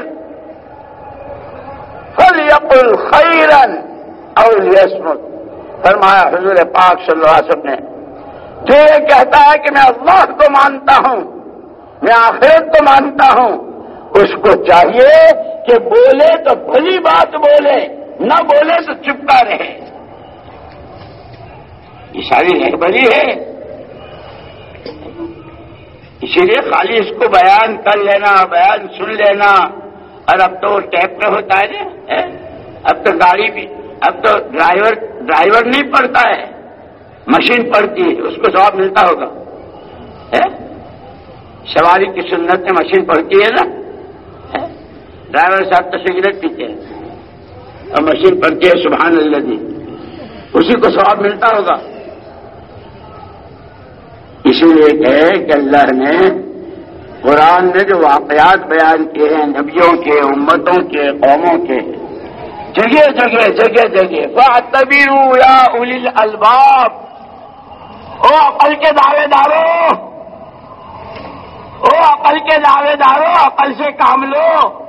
فلیقل خیرا او لیصمت. فرمایا حضور پاک صلی اللہ علیہ وسلم نے، جو یہ کہتا ہے کہ میں اللہ کو مانتا ہوں، میں آخرت کو مانتا ہوں، اس کو چاہیے کہ بولے تو بھلی بات بولے، نہ بولے تو چپتا رہے. یہ ساری رہبری ہے. اسی لیے خالی اس کو بیان کر لینا، بیان سن لینا، اور اب تو ٹیپ پہ ہوتا ہے نا، اب تو گاڑی بھی، اب تو ڈرائیور ڈرائیور نہیں پڑھتا ہے، مشین پڑھتی ہے، اس کو ثواب ملتا ہوگا. سواری کی سنت میں مشین پڑھتی ہے نا، ڈرائیور صاحب تو سگریٹ پیتے ہیں اور مشین پڑھتی ہے سبحان اللہ جی، اسی کو ثواب ملتا ہوگا. اسی لیے کہے کہ اللہ نے قرآن میں جو واقعات بیان کیے ہیں نبیوں کے، امتوں کے، قوموں کے، جگہ جگہ جگہ جگہ فَاعْتَبِرُوا يَا أُولِي الْأَلْبَابِ، او عقل کے دعوے دارو، او عقل کے دعوے دارو، عقل سے کام لو.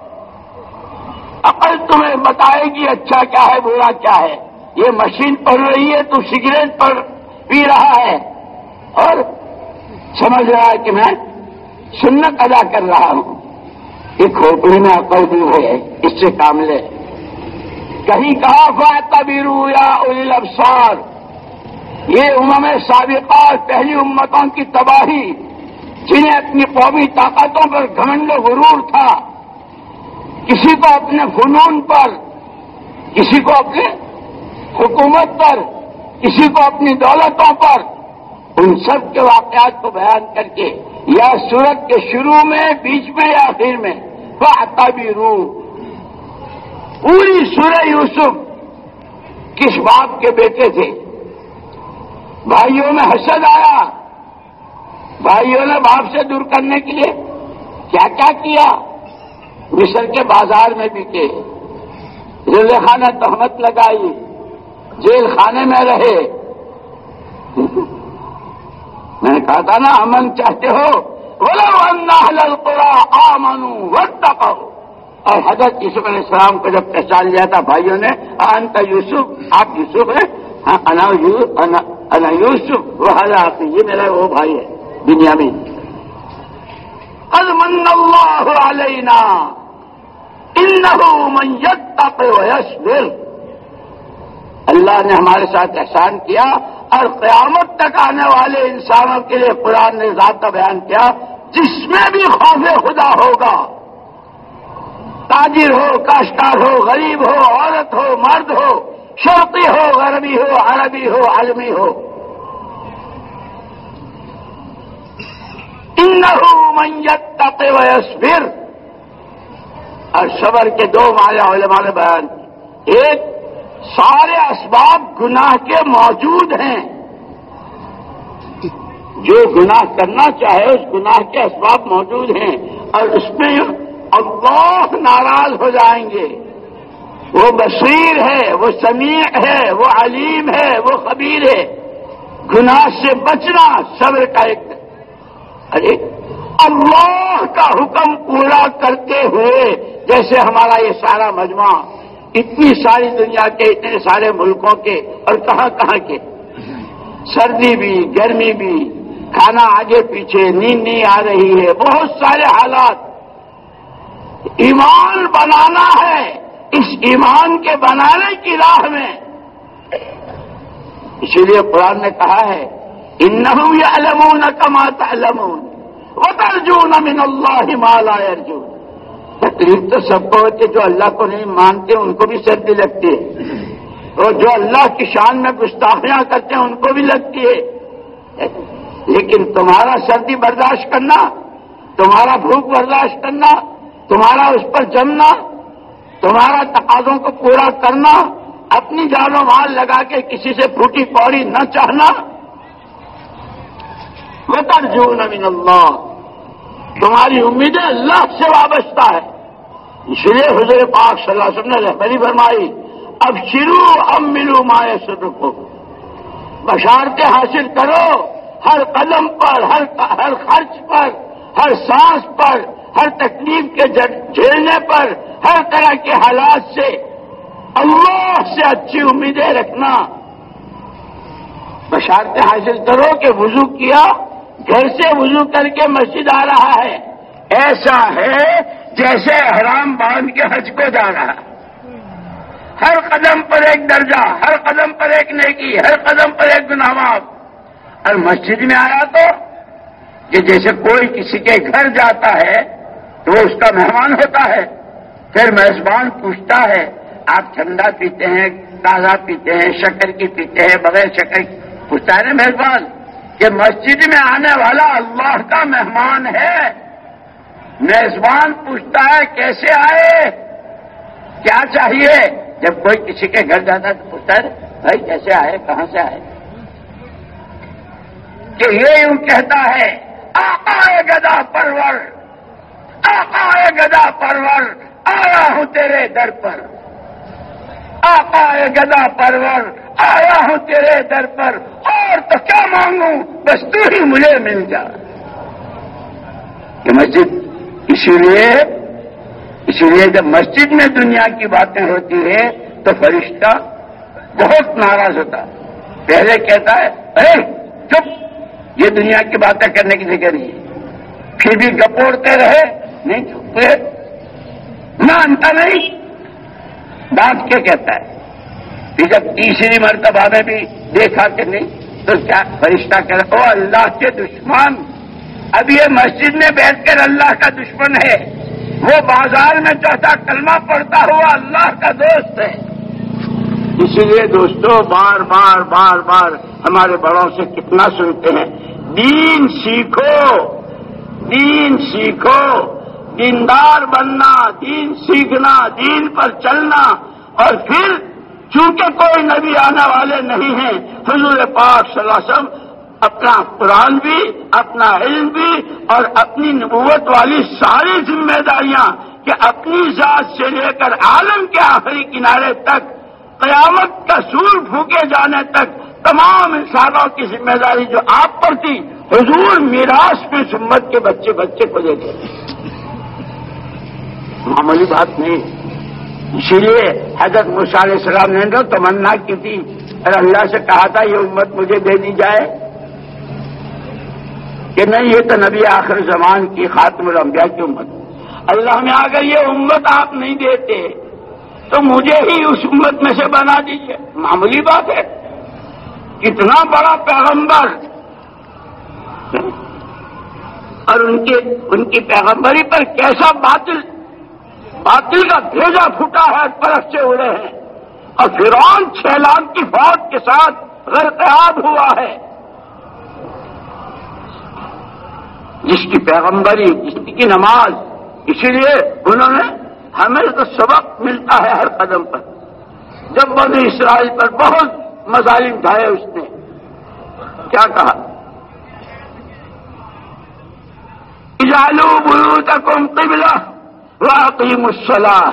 عقل تمہیں بتائے گی اچھا کیا ہے برا کیا ہے. یہ مشین پڑھ رہی ہے، تو سگریٹ پر پی رہا ہے اور سمجھ رہا ہے کہ میں سنت ادا کر رہا ہوں. یہ کھوپڑی میں عقل بھی ہے، اس سے کام لے. کہیں کہا فَاعْتَبِرُوا يَا أُولِي الْأَبْصَارِ، یہ امم سابقہ پہلی امتوں کی تباہی، جنہیں اپنی قومی طاقتوں پر گھمنڈ و غرور تھا، کسی کو اپنے فنون پر، کسی کو اپنے حکومت پر، کسی کو اپنی دولتوں پر، ان سب کے واقعات کو بیان کر کے یا سورت کے شروع میں، بیچ میں یا آخر میں فَاعْتَبِرُوا، پوری سورہ یوسف کس باپ کے بیٹے تھے. بھائیوں میں حسد آیا، بھائیوں نے باپ سے دور کرنے کے لیے کیا کیا کیا. مصر کے بازار میں بکے، زلیخا نے تہمت لگائی، جیل خانے میں رہے. میں نے کہا تھا نا امن چاہتے ہو، وَلَوْ أَنَّ أَهْلَ الْقُرَىٰ آمَنُوا وَاتَّقَوْا. اور حضرت یوسف علیہ السلام کو جب پہچان لیا تھا بھائیوں نے، انت یوسف، آپ یوسف ہیں؟ ہاں، انا انا یوسف وہذا اخی، یہ میرا وہ بھائی ہے بنیامین. قد من اللہ علینا انہ من یتق ویصبر، اللہ نے ہمارے ساتھ احسان کیا اور قیامت تک آنے والے انسانوں کے لیے قرآن نے ذات بیان کیا جس میں بھی خوف خدا ہوگا، تاجر ہو، کاشتکار ہو، غریب ہو، عورت ہو، مرد ہو، شرقی ہو، غربی ہو، عربی ہو، عالمی ہو. انہ من یتق ویصبر، اور صبر کے دو معنی علماء نے بیان کی. ایک، سارے اسباب گناہ کے موجود ہیں، جو گناہ کرنا چاہے اس گناہ کے اسباب موجود ہیں، اور اس میں اللہ ناراض ہو جائیں گے. وہ بصیر ہے، وہ سمیع ہے، وہ علیم ہے، وہ خبیر ہے. گناہ سے بچنا صبر کا ایک. ارے اللہ کا حکم پورا کرتے ہوئے، جیسے ہمارا یہ سارا مجمع، اتنی ساری دنیا کے، اتنے سارے ملکوں کے اور کہاں کہاں کے، سردی بھی، گرمی بھی، کھانا آگے پیچھے، نیند نہیں آ رہی ہے، بہت سارے حالات. ایمان بنانا ہے، اس ایمان کے بنانے کی راہ میں. اسی لیے قرآن نے کہا ہے انہم یعلمون کما تعلمون وترجون من اللہ ما لا یرجون. تکلیف تو سب کو ہوتی ہے، جو اللہ کو نہیں مانتے ان کو بھی سردی لگتی ہے، اور جو اللہ کی شان میں گستاخیاں کرتے ہیں ان کو بھی لگتی ہے. لیکن تمہارا سردی برداشت کرنا، تمہارا بھوک برداشت کرنا، تمہارا اس پر جمنا، تمہارا تقاضوں کو پورا کرنا، اپنی جان و مال لگا کے کسی سے پھوٹی پوڑی نہ چاہنا. وترجون من اللہ، تمہاری امیدیں اللہ سے وابستہ ہے. اس لیے حضور پاک صلی اللہ علیہ وسلم نے رہبری فرمائی، اب شروع اب ملو مائے سرکو، بشارتیں حاصل کرو ہر قدم پر، ہر ہر خرچ پر، ہر سانس پر، ہر تکلیف کے جھیلنے پر، ہر طرح کے حالات سے اللہ سے اچھی امیدیں رکھنا. بشارتیں حاصل کرو کہ وضو کیا، گھر سے وضو کر کے مسجد آ رہا ہے، ایسا ہے جیسے احرام باندھ کے حج کو جا رہا. ہر قدم پر ایک درجہ، ہر قدم پر ایک نیکی، ہر قدم پر ایک گناہ معاف۔ اور مسجد میں آیا تو کہ جیسے کوئی کسی کے گھر جاتا ہے تو وہ اس کا مہمان ہوتا ہے، پھر میزبان پوچھتا ہے آپ ٹھنڈا پیتے ہیں، تازہ پیتے ہیں، شکر کی پیتے ہیں، بغیر شکر کی؟ پوچھتا ہے نا میزبان کہ مسجد میں آنے والا اللہ کا مہمان ہے، میزبان پوچھتا ہے کیسے آئے، کیا چاہیے؟ جب کوئی کسی کے گھر جاتا ہے تو پوچھتا ہے بھائی کیسے آئے، کہاں سے آئے؟ کہ یہ یوں کہتا ہے آقا گدا پرور، آقا گدا پرور آیا ہوں تیرے در پر، آقا گدا پرور آیا ہوں تیرے در پر، اور تو کیا مانگوں بس تو ہی مجھے مل جا۔ کہ مسجد اسی لیے اسی لیے جب مسجد میں دنیا کی باتیں ہوتی ہے تو فرشتہ بہت ناراض ہوتا ہے، پہلے کہتا ہے اے چپ، یہ دنیا کی باتیں کرنے کی جگہ نہیں ہے، پھر بھی گپوڑتے رہے، نہیں چھپتے، مانتا نہیں، ڈانٹ کے کہتا ہے۔ پھر جب تیسری مرتبہ میں بھی دیکھا کہ نہیں تو کیا فرشتہ کہہ رہا او اللہ کے دشمن، اب یہ مسجد میں بیٹھ کر اللہ کا دشمن ہے، وہ بازار میں چوتھا کلمہ پڑھتا ہوا اللہ کا دوست ہے۔ اسی لیے دوستو بار بار بار بار ہمارے بڑوں سے کتنا سنتے ہیں، دین سیکھو، دین سیکھو، دیندار بننا، دین سیکھنا، دین پر چلنا، اور پھر چونکہ کوئی نبی آنے والے نہیں ہیں، حضور پاک صلی اللہ علیہ وسلم اپنا قرآن بھی، اپنا علم بھی، اور اپنی نبوت والی ساری ذمہ داریاں کہ اپنی ذات سے لے کر عالم کے آخری کنارے تک، قیامت کا سور پھونکے جانے تک تمام انسانوں کی ذمہ داری جو آپ پر تھی، حضور میراث میں امت کے بچے بچے کو دے گئے۔ معمولی بات نہیں۔ اسی لیے حضرت موسیٰ علیہ السلام نے تو تمنا کی تھی اور اللہ سے کہا تھا یہ امت مجھے دے دی جائے، کہ نہیں یہ تو نبی آخر زمان کی خاتم الانبیاء کی امت، اللہ میں اگر یہ امت آپ نہیں دیتے تو مجھے ہی اس امت میں سے بنا دیجیے۔ معمولی بات ہے، کتنا بڑا پیغمبر، اور ان کے ان کی پیغمبری پر کیسا باطل باطل کا بھیجا پھوٹا ہے، طرف سے اڑے ہیں، اور فرعون چھ لاکھ کی فوج کے ساتھ غرقاب ہوا ہے، جس کی پیغمبری، جس کی نماز۔ اسی لیے انہوں نے ہمیں تو سبق ملتا ہے ہر قدم پر۔ جب بنی اسرائیل پر بہت مظالم ڈھائے اس نے کیا کہا، اجعلوا بیوتکم قبلہ واقیموا الصلاۃ،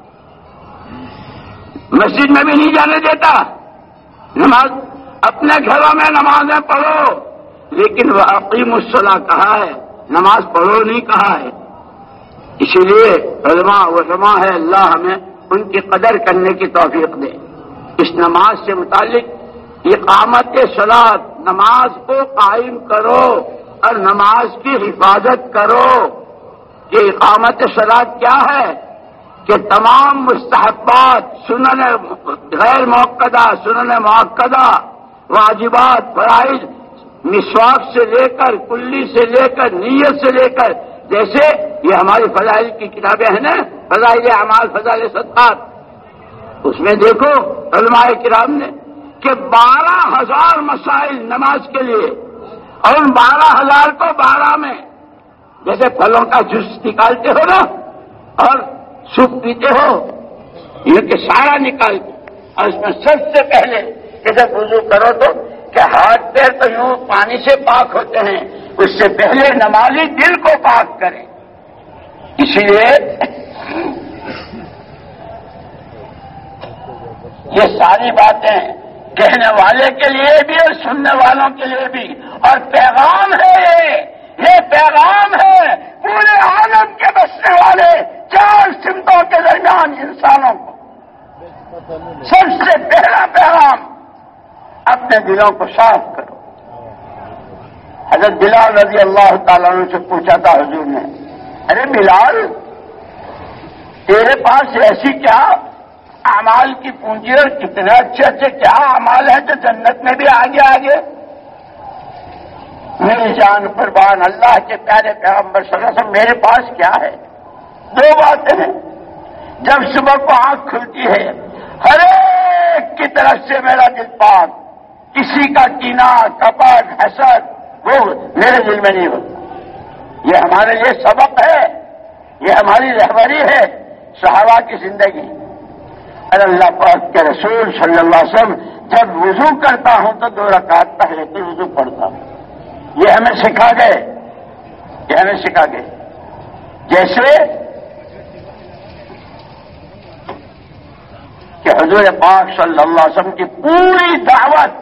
مسجد میں بھی نہیں جانے دیتا، نماز اپنے گھروں میں نمازیں پڑھو، لیکن واقیموا الصلاۃ کہا ہے، نماز پڑھو نہیں کہا ہے۔ اسی لیے علماء علماء ہے، اللہ ہمیں ان کی قدر کرنے کی توفیق دے۔ اس نماز سے متعلق اقامت صلاۃ، نماز کو قائم کرو اور نماز کی حفاظت کرو۔ یہ اقامت صلاۃ کیا ہے کہ تمام مستحبات، سنن غیر موقدہ، سنن موقدہ، واجبات، فرائض، مسواک سے لے کر، کلی سے لے کر، نیت سے لے کر، جیسے یہ ہماری فضائل کی کتابیں ہیں نا، فضائل اعمال، فضائل صدقات، اس میں دیکھو علماء کرام نے کہ بارہ ہزار مسائل نماز کے لیے، اور ان بارہ ہزار کو بارہ میں جیسے پھلوں کا جوس نکالتے ہو نا اور سوپ پیتے ہو، یہ کہ سارا نکال کے، اور اس میں سب سے پہلے جیسے وضو کرو تو کہ ہاتھ پیر تو یوں پانی سے پاک ہوتے ہیں، اس سے پہلے نمازی دل کو پاک کرے۔ اسی لیے یہ ساری باتیں کہنے والے کے لیے بھی اور سننے والوں کے لیے بھی، اور پیغام ہے یہ یہ پیغام ہے پورے عالم کے بسنے والے چار سمتوں کے درمیان انسانوں کو۔ سب سے پہلا پیغام اپنے دلوں کو صاف کرو۔ حضرت بلال رضی اللہ تعالیٰ عنہ سے پوچھا تھا حضور نے، ارے بلال تیرے پاس ایسی کیا اعمال کی پونجی اور کتنے اچھے اچھے کیا اعمال ہیں جو جنت میں بھی آگے آگے. میری جان قربان اللہ کے پیارے پیغمبر صلی اللہ علیہ وسلم میرے پاس کیا ہے؟ دو باتیں ہیں. جب صبح کو آنکھ کھلتی ہے ہر ایک کی طرف سے میرا دل پاک، کسی کا کینہ کپٹ حسد وہ میرے دل میں نہیں ہوتا. یہ ہمارے لیے سبق ہے، یہ ہماری رہبری ہے صحابہ کی زندگی. اور اللہ پاک کے رسول صلی اللہ علیہ وسلم جب وضو کرتا ہوں تو دو رکعت پہلے تو وضو پڑھتا ہوں. یہ ہمیں سکھا گئے، یہ ہمیں سکھا گئے. جیسے کہ حضور پاک صلی اللہ علیہ وسلم کی پوری دعوت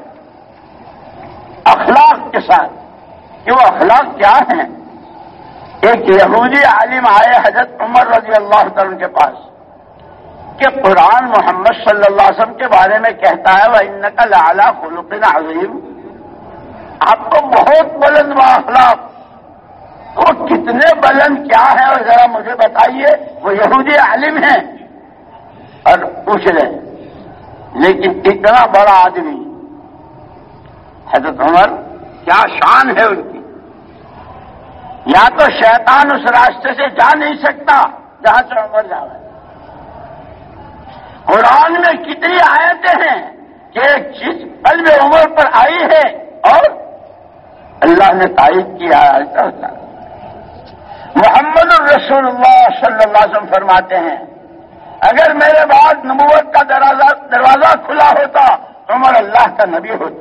اخلاق کے ساتھ، کہ وہ اخلاق کیا ہیں. ایک یہودی عالم آئے حضرت عمر رضی اللہ عنہ کے پاس کہ قرآن محمد صلی اللہ علیہ وسلم کے بارے میں کہتا ہے وَإِنَّكَ لَعَلَىٰ خُلُقٍ عَظِيمٍ، آپ کو بہت بلند با اخلاق. وہ کتنے بلند کیا ہے اور ذرا مجھے بتائیے. وہ یہودی عالم ہیں اور پوچھ لیں، لیکن اتنا بڑا آدمی حضرت عمر کیا شان ہے ان کی. یا تو شیطان اس راستے سے جا نہیں سکتا جہاں سے عمر جا رہا ہے. قرآن میں کتنی آیتیں ہیں کہ ایک چیز قلب عمر پر آئی ہے اور اللہ نے تائید کیا ہے. محمد الرسول اللہ صلی اللہ علیہ وسلم فرماتے ہیں اگر میرے بعد نبوت کا دروازہ دروازہ کھلا ہوتا عمر اللہ کا نبی ہوتا.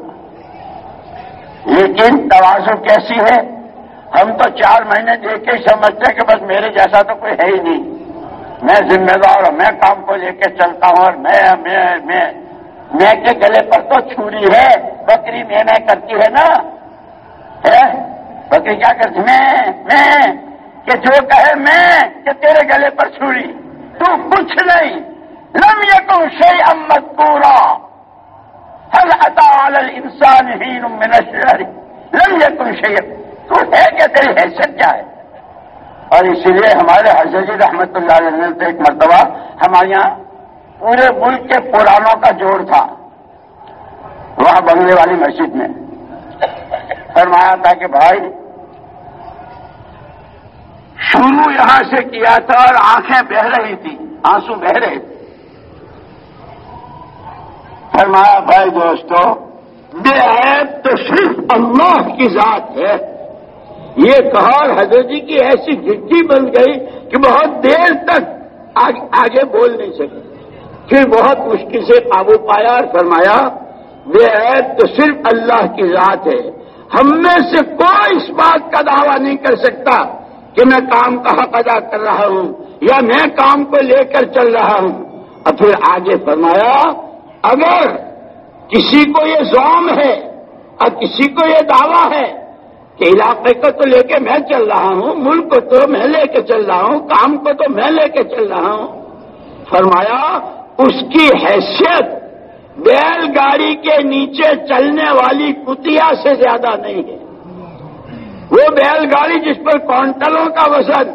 لیکن تواضع کیسی ہے، ہم تو چار مہینے دیکھ کے سمجھتے کہ بس میرے جیسا تو کوئی ہے ہی نہیں، میں ذمہ دار ہوں، میں کام کو لے کے چلتا ہوں، اور میں میں میں میں کے گلے پر تو چھری ہے. بکری میں میں کرتی ہے نا، ہے بکری کیا کرتی میں میں کہ جو کہے میں کہ تیرے گلے پر چھری، تو کچھ نہیں. لم یکن شیئا مذکورا هل اتى على الانسان حين من الشر لم یکن شیئا، تو ہے کہ تیری حیثیت کیا ہے. اور اسی لیے ہمارے حضرت رحمت اللہ علیہ نے ایک مرتبہ ہمارے یہاں پورے ملک کے پرانوں کا جوڑ تھا وہاں بنگلے والی مسجد میں. فرمایا تھا کہ بھائی شروع یہاں سے کیا تھا اور آنکھیں بہ رہی تھی، آنسو بہ رہے تھے. فرمایا بھائی دوستو بے عیب تو صرف اللہ کی ذات ہے. یہ کہا اور حضرت جی کی ایسی گٹی بن گئی کہ بہت دیر تک آگے بول نہیں سکے. پھر بہت مشکل سے قابو پایا اور فرمایا بے عیب تو صرف اللہ کی ذات ہے. ہم میں سے کوئی اس بات کا دعویٰ نہیں کر سکتا کہ میں کام کا حق ادا کر رہا ہوں یا میں کام کو لے کر چل رہا ہوں. اور پھر آگے فرمایا اگر کسی کو یہ زوم ہے اور کسی کو یہ دعویٰ ہے کہ علاقے کو تو لے کے میں چل رہا ہوں، ملک کو تو میں لے کے چل رہا ہوں، کام کو تو میں لے کے چل رہا ہوں، فرمایا اس کی حیثیت بیل گاڑی کے نیچے چلنے والی کتیا سے زیادہ نہیں ہے. وہ بیل گاڑی جس پر کونٹلوں کا وزن،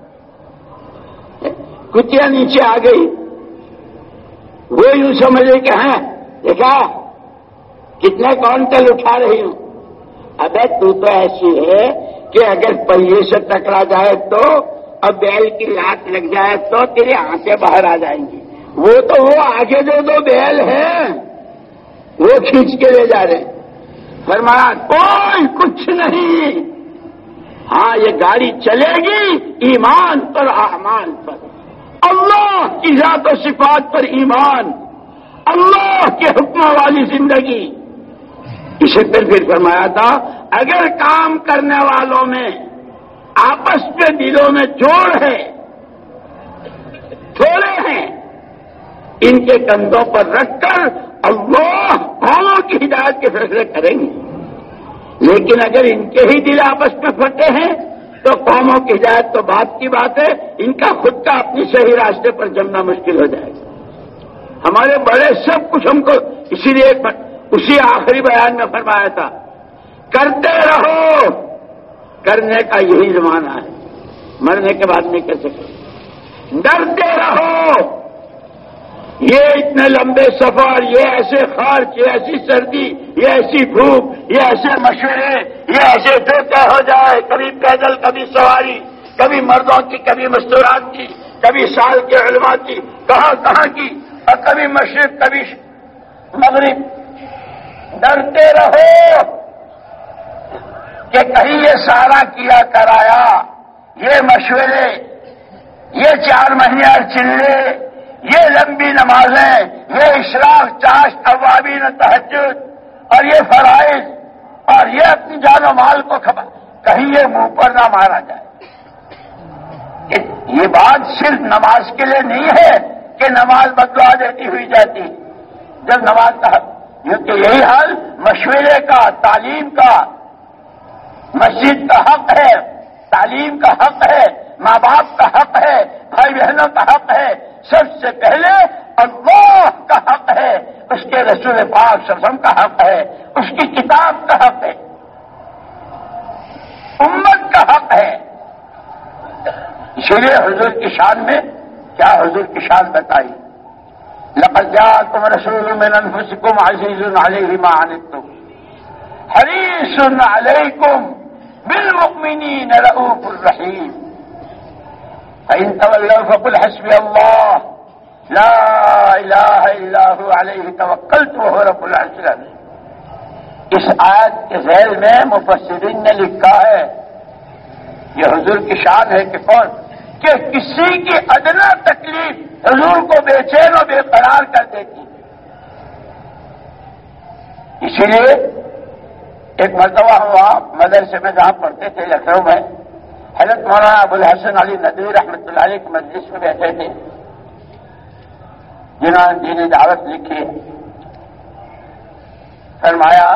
کتیا نیچے آ گئی، وہ یوں سمجھے کہ ہاں دیکھا کتنے کونٹل اٹھا رہی ہوں. ابے تو تو ایسی ہے کہ اگر پہیے سے ٹکرا جائے تو اور بیل کی لات لگ جائے تو تیری آنکھیں باہر آ جائیں گی. وہ تو وہ آگے جو دو بیل ہیں وہ کھینچ کے لے جا رہے ہیں. فرمایا کوئی کچھ نہیں، ہاں یہ گاڑی چلے گی ایمان پر اعمال پر، اللہ کی ذات و صفات پر ایمان، اللہ کے حکموں والی زندگی. اسے پھر پھر فرمایا تھا اگر کام کرنے والوں میں آپس میں دلوں میں جوڑ ہے، تھوڑے ہیں، ان کے کندھوں پر رکھ کر اللہ قوموں کی ہدایت کے فیصلے کریں گے. لیکن اگر ان کے ہی دل آپس میں پھٹے ہیں تو قوموں کی ہدایت تو بات کی بات ہے، ان کا خود کا اپنی صحیح راستے پر جمنا مشکل ہو جائے گا. ہمارے بڑے سب کچھ ہم کو اسی لیے اسی آخری بیان میں فرمایا تھا کرتے رہو. کرنے کا یہی زمانہ ہے، مرنے کے بعد نہیں کر سکتے. ڈرتے رہو، یہ اتنے لمبے سفر، یہ ایسے خرچ، یہ ایسی سردی، یہ ایسی بھوک، یہ ایسے مشورے، یہ ایسے دھوکہ ہو جائے، کبھی پیدل، کبھی سواری، کبھی مردوں کی، کبھی مستورات کی، کبھی سال کے علماء کی، کہاں کہاں کی، اور کبھی مشرق، کبھی مغرب۔ ڈرتے رہو کہ کہیں یہ سارا کیا کرایا، یہ مشورے، یہ چار مہینے چلے، یہ لمبی نمازیں، یہ اشراق، چاشت، اوابین، تہجد، اور یہ فرائض، اور یہ اپنی جان و مال کو کھپا، کہیں یہ منہ پر نہ مارا جائے۔ یہ بات صرف نماز کے لیے نہیں ہے کہ نماز بددعا دیتی ہوئی جاتی جب نماز کا حق، کیونکہ یہی حال مشورے کا، تعلیم کا، مسجد کا حق ہے، تعلیم کا حق ہے، ماں باپ کا حق ہے، بھائی بہنوں کا حق ہے، سب سے پہلے اللہ کا حق ہے، اس کے رسول پاک صلی اللہ علیہ وسلم کا حق ہے، اس کی کتاب کا حق ہے، امت کا حق ہے۔ اسی لیے حضور کی شان میں کیا حضور کی شان بتائی، لقد جاءکم رسول من انفسکم عزیز علیہ ما عنتم حریص علیکم بالمؤمنین رؤوف الرحیم فإن تولوا فقل حسبی اللہ لا الہ الا هو علیہ توکلت وهو رب العرش العظیم۔ اس آیت کے ذیل میں مفسرین نے لکھا ہے، یہ حضور کی شان ہے کہ کون کہ کسی کی ادنا تکلیف حضور کو بے چین و بے قرار کر دیتی۔ اسی لیے ایک مرتبہ ہوا مدرسے میں جہاں پڑھتے تھے لکھنؤ میں، حضرت مولانا ابو الحسن علی ندوی رحمۃ اللہ علیہ کی مجلس میں بیٹھے تھے، جنہوں نے دینی دعوت لکھی، فرمایا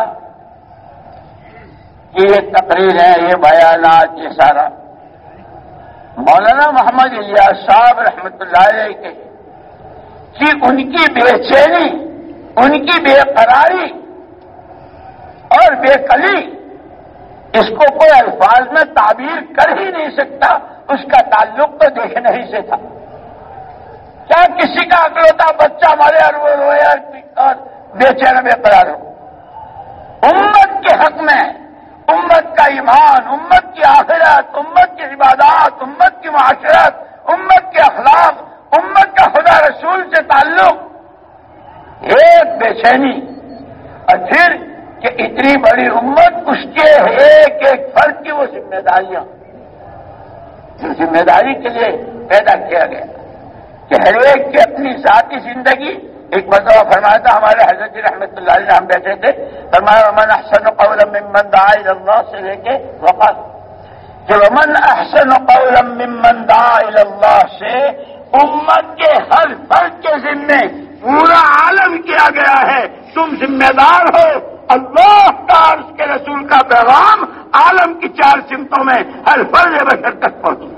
کہ یہ تقریر ہے، یہ بیانات، یہ سارا مولانا محمد الیاس صاحب رحمۃ اللہ علیہ کے کہ ان کی بے چینی، ان کی بے قراری اور بے قلی، اس کو کوئی الفاظ میں تعبیر کر ہی نہیں سکتا، اس کا تعلق تو دیکھنے ہی سے تھا۔ کیا کسی کا اکلوتا بچہ مارے اور وہ روئے اور بے چین بے قرار ہو؟ امت کے حق میں، امت کا ایمان، امت کی آخرت، امت کی عبادات، امت کی معاشرت، امت کے اخلاق، امت کا خدا رسول سے تعلق، ایک بے چینی، اور پھر کہ اتنی بڑی امت، اس کے ایک ایک فرد کی وہ ذمہ داریاں، جو ذمہ داری کے لیے پیدا کیا گیا کہ ہر ایک کی اپنی ذاتی زندگی۔ ایک مرتبہ فرمایا تھا ہمارے حضرت جی رحمۃ اللہ علیہ، ہم بیٹھے تھے، فرمایا ومن احسن قولا ممن دعا الی اللہ سے لے کے وقت کہ ومن احسن قولا ممن دعا الی اللہ سے امت کے ہر فرد کے ذمے پورا عالم کیا گیا ہے، تم ذمہ دار ہو اللہ کا اور اس کے رسول کا پیغام عالم کی چار سمتوں میں ہر فرد بشر تک پہنچے۔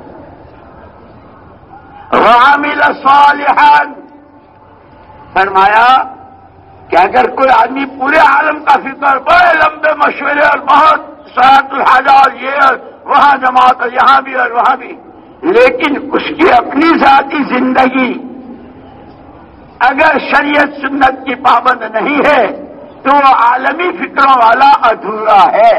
وعمل صالحا، فرمایا کہ اگر کوئی آدمی پورے عالم کا فکر، بڑے لمبے مشورے اور بہت ساعت الحاجہ اور یہ اور وہاں جماعت اور یہاں بھی اور وہاں بھی، لیکن اس کی اپنی ذاتی زندگی اگر شریعت سنت کی پابند نہیں ہے تو وہ عالمی فکروں والا ادھورا ہے۔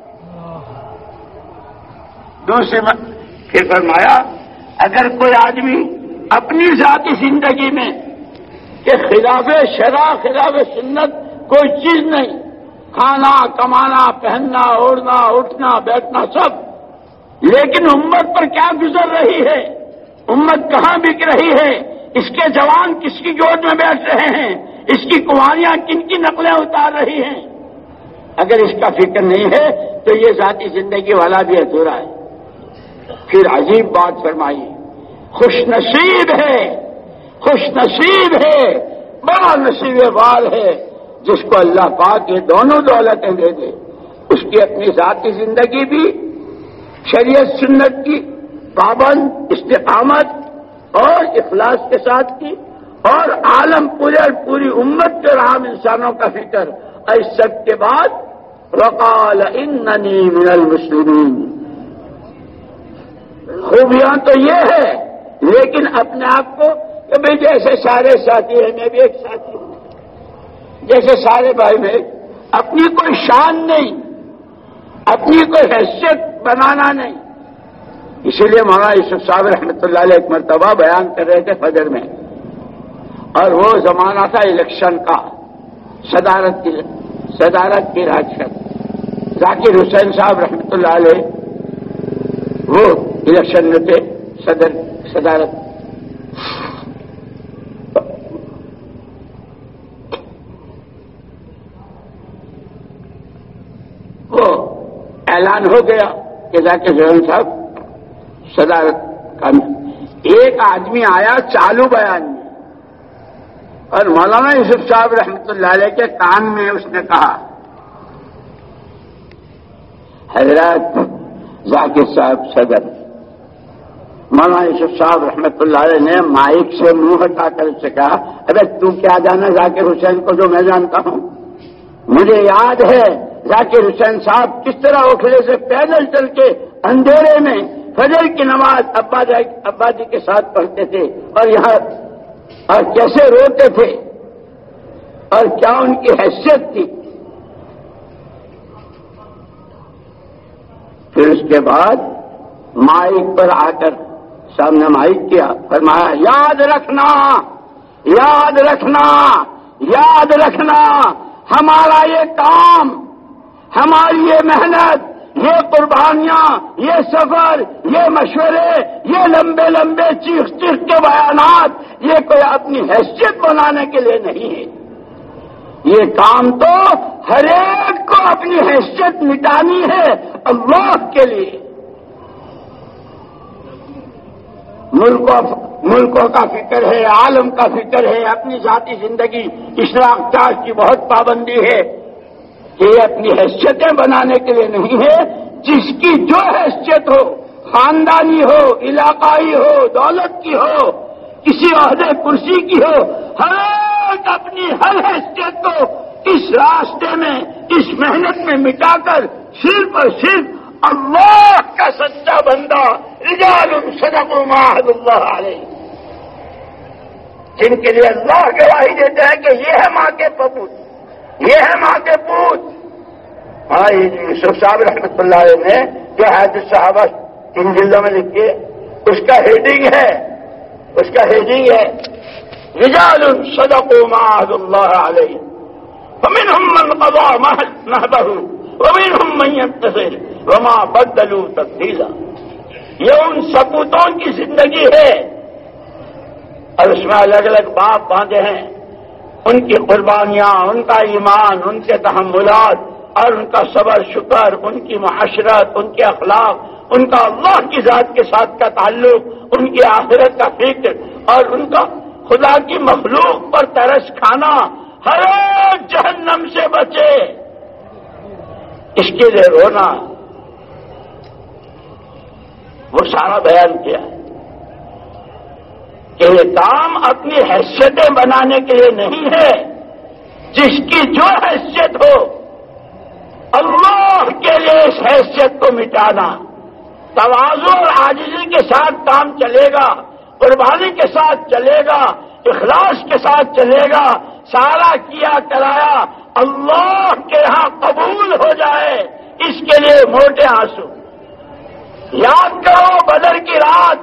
دوسری پھر فرمایا اگر کوئی آدمی اپنی ذاتی زندگی میں کہ خلاف شرع، خلاف سنت کوئی چیز نہیں، کھانا، کمانا، پہننا، اوڑھنا، اٹھنا، بیٹھنا سب، لیکن امت پر کیا گزر رہی ہے، امت کہاں بک رہی ہے، اس کے جوان کس کی گود میں بیٹھ رہے ہیں، اس کی کنواریاں کن کی نقلیں اتار رہی ہیں، اگر اس کا فکر نہیں ہے تو یہ ذاتی زندگی والا بھی ادھورا ہے۔ پھر عجیب بات فرمائی، خوش نصیب ہے، خوش نصیب ہے، بڑا نصیب وار ہے جس کو اللہ پاک یہ دونوں دولتیں دے دے، اس کی اپنی ذاتی زندگی بھی شریعت سنت کی پابند، استقامت اور اخلاص کے ساتھ کی، اور عالم پورے اور پوری امت کے اور عام انسانوں کا فکر، اور اس سب کے بعد وقال اننی من المسلمین۔ خوبیاں تو یہ ہے، لیکن اپنے آپ کو کہ بھائی جیسے سارے ساتھی ہیں میں بھی ایک ساتھی ہوں، جیسے سارے بھائی میں اپنی کوئی شان نہیں، اپنی کوئی حیثیت بنانا نہیں. اسی لیے مولانا یوسف صاحب رحمۃ اللہ علیہ ایک مرتبہ بیان کر رہے تھے فجر میں، اور وہ زمانہ تھا الیکشن کا، صدارت کی صدارت کی راجد. ذاکر حسین صاحب رحمۃ اللہ علیہ وہ الیکشن میں تھے، صدر صدارت. وہ اعلان ہو گیا کہ ذاکر حسین صاحب صدارت کا. ایک آدمی آیا چالو بیان میں، اور مولانا یوسف صاحب رحمۃ اللہ علیہ کے کان میں اس نے کہا، حضرت ذاکر صاحب صدر. مولانا یوسف صاحب رحمۃ اللہ علیہ نے مائک سے منہ ہٹا کر اس سے کہا، ارے تو کیا جانا ذاکر حسین کو جو میں جانتا ہوں؟ مجھے یاد ہے ذاکر حسین صاحب کس طرح اوکھلے سے پیدل چل کے اندھیرے میں فجر کی نماز ابا جی ابا جی کے ساتھ پڑھتے تھے، اور یہاں اور کیسے روتے تھے، اور کیا ان کی حیثیت تھی. پھر اس کے بعد مائک پر آ کر سامنے مائک کیا، فرمایا یاد رکھنا یاد رکھنا یاد رکھنا ہمارا یہ کام، ہماری یہ محنت، یہ قربانیاں، یہ سفر، یہ مشورے، یہ لمبے لمبے چیخ چیخ کے بیانات، یہ کوئی اپنی حیثیت بنانے کے لیے نہیں ہے. یہ کام تو ہر ایک کو اپنی حیثیت مٹانی ہے اللہ کے لیے. ملکوں ملکوں کا فکر ہے، عالم کا فکر ہے، اپنی ذاتی زندگی اشراق کی بہت پابندی ہے. یہ اپنی حیثیتیں بنانے کے لیے نہیں ہے. جس کی جو حیثیت ہو، خاندانی ہو، علاقائی ہو، دولت کی ہو، کسی عہدے کرسی کی ہو، ہر ایک اپنی ہر حیثیت کو اس راستے میں، اس محنت میں مٹا کر صرف اور صرف اللہ کا سچا بندہ، رجال صدقوا ما عاهدوا اللہ علیہ، جن کے لیے اللہ گواہی دیتے ہیں کہ یہ ہے ماں کے پپوت، یہ ہے ماں کے پوت. ہاں یوسف صاحب رحمۃ اللہ علیہ نے جو حدیث صحابہ ان جلدوں میں لکھی، اس کا ہیڈنگ ہے اس کا ہیڈنگ ہے رجال صدقوا ما عاهدوا اللہ علیہ فمنهم من قضى نحبه ومنهم من ينتظر وما بدلوا تبدیلا. یہ ان سپوتوں کی زندگی ہے، اور اس میں الگ الگ باپ باندھے ہیں. ان کی قربانیاں، ان کا ایمان، ان کے تحملات اور ان کا صبر شکر، ان کی معاشرت، ان کے اخلاق، ان کا اللہ کی ذات کے ساتھ کا تعلق، ان کی آخرت کا فکر، اور ان کا خدا کی مخلوق پر ترس کھانا، ہر ایک جہنم سے بچے، اس کے لیے رونا، وہ سارا بیان کیا ہے کہ یہ کام اپنی حیثیتیں بنانے کے لیے نہیں ہے. جس کی جو حیثیت ہو، اللہ کے لیے اس حیثیت کو مٹانا. تواضع اور عاجزی کے ساتھ کام چلے گا، قربانی کے ساتھ چلے گا، اخلاص کے ساتھ چلے گا. سارا کیا کرایا اللہ کے ہاں قبول ہو جائے، اس کے لیے موٹے آنسو. یاد کرو بدر کی رات،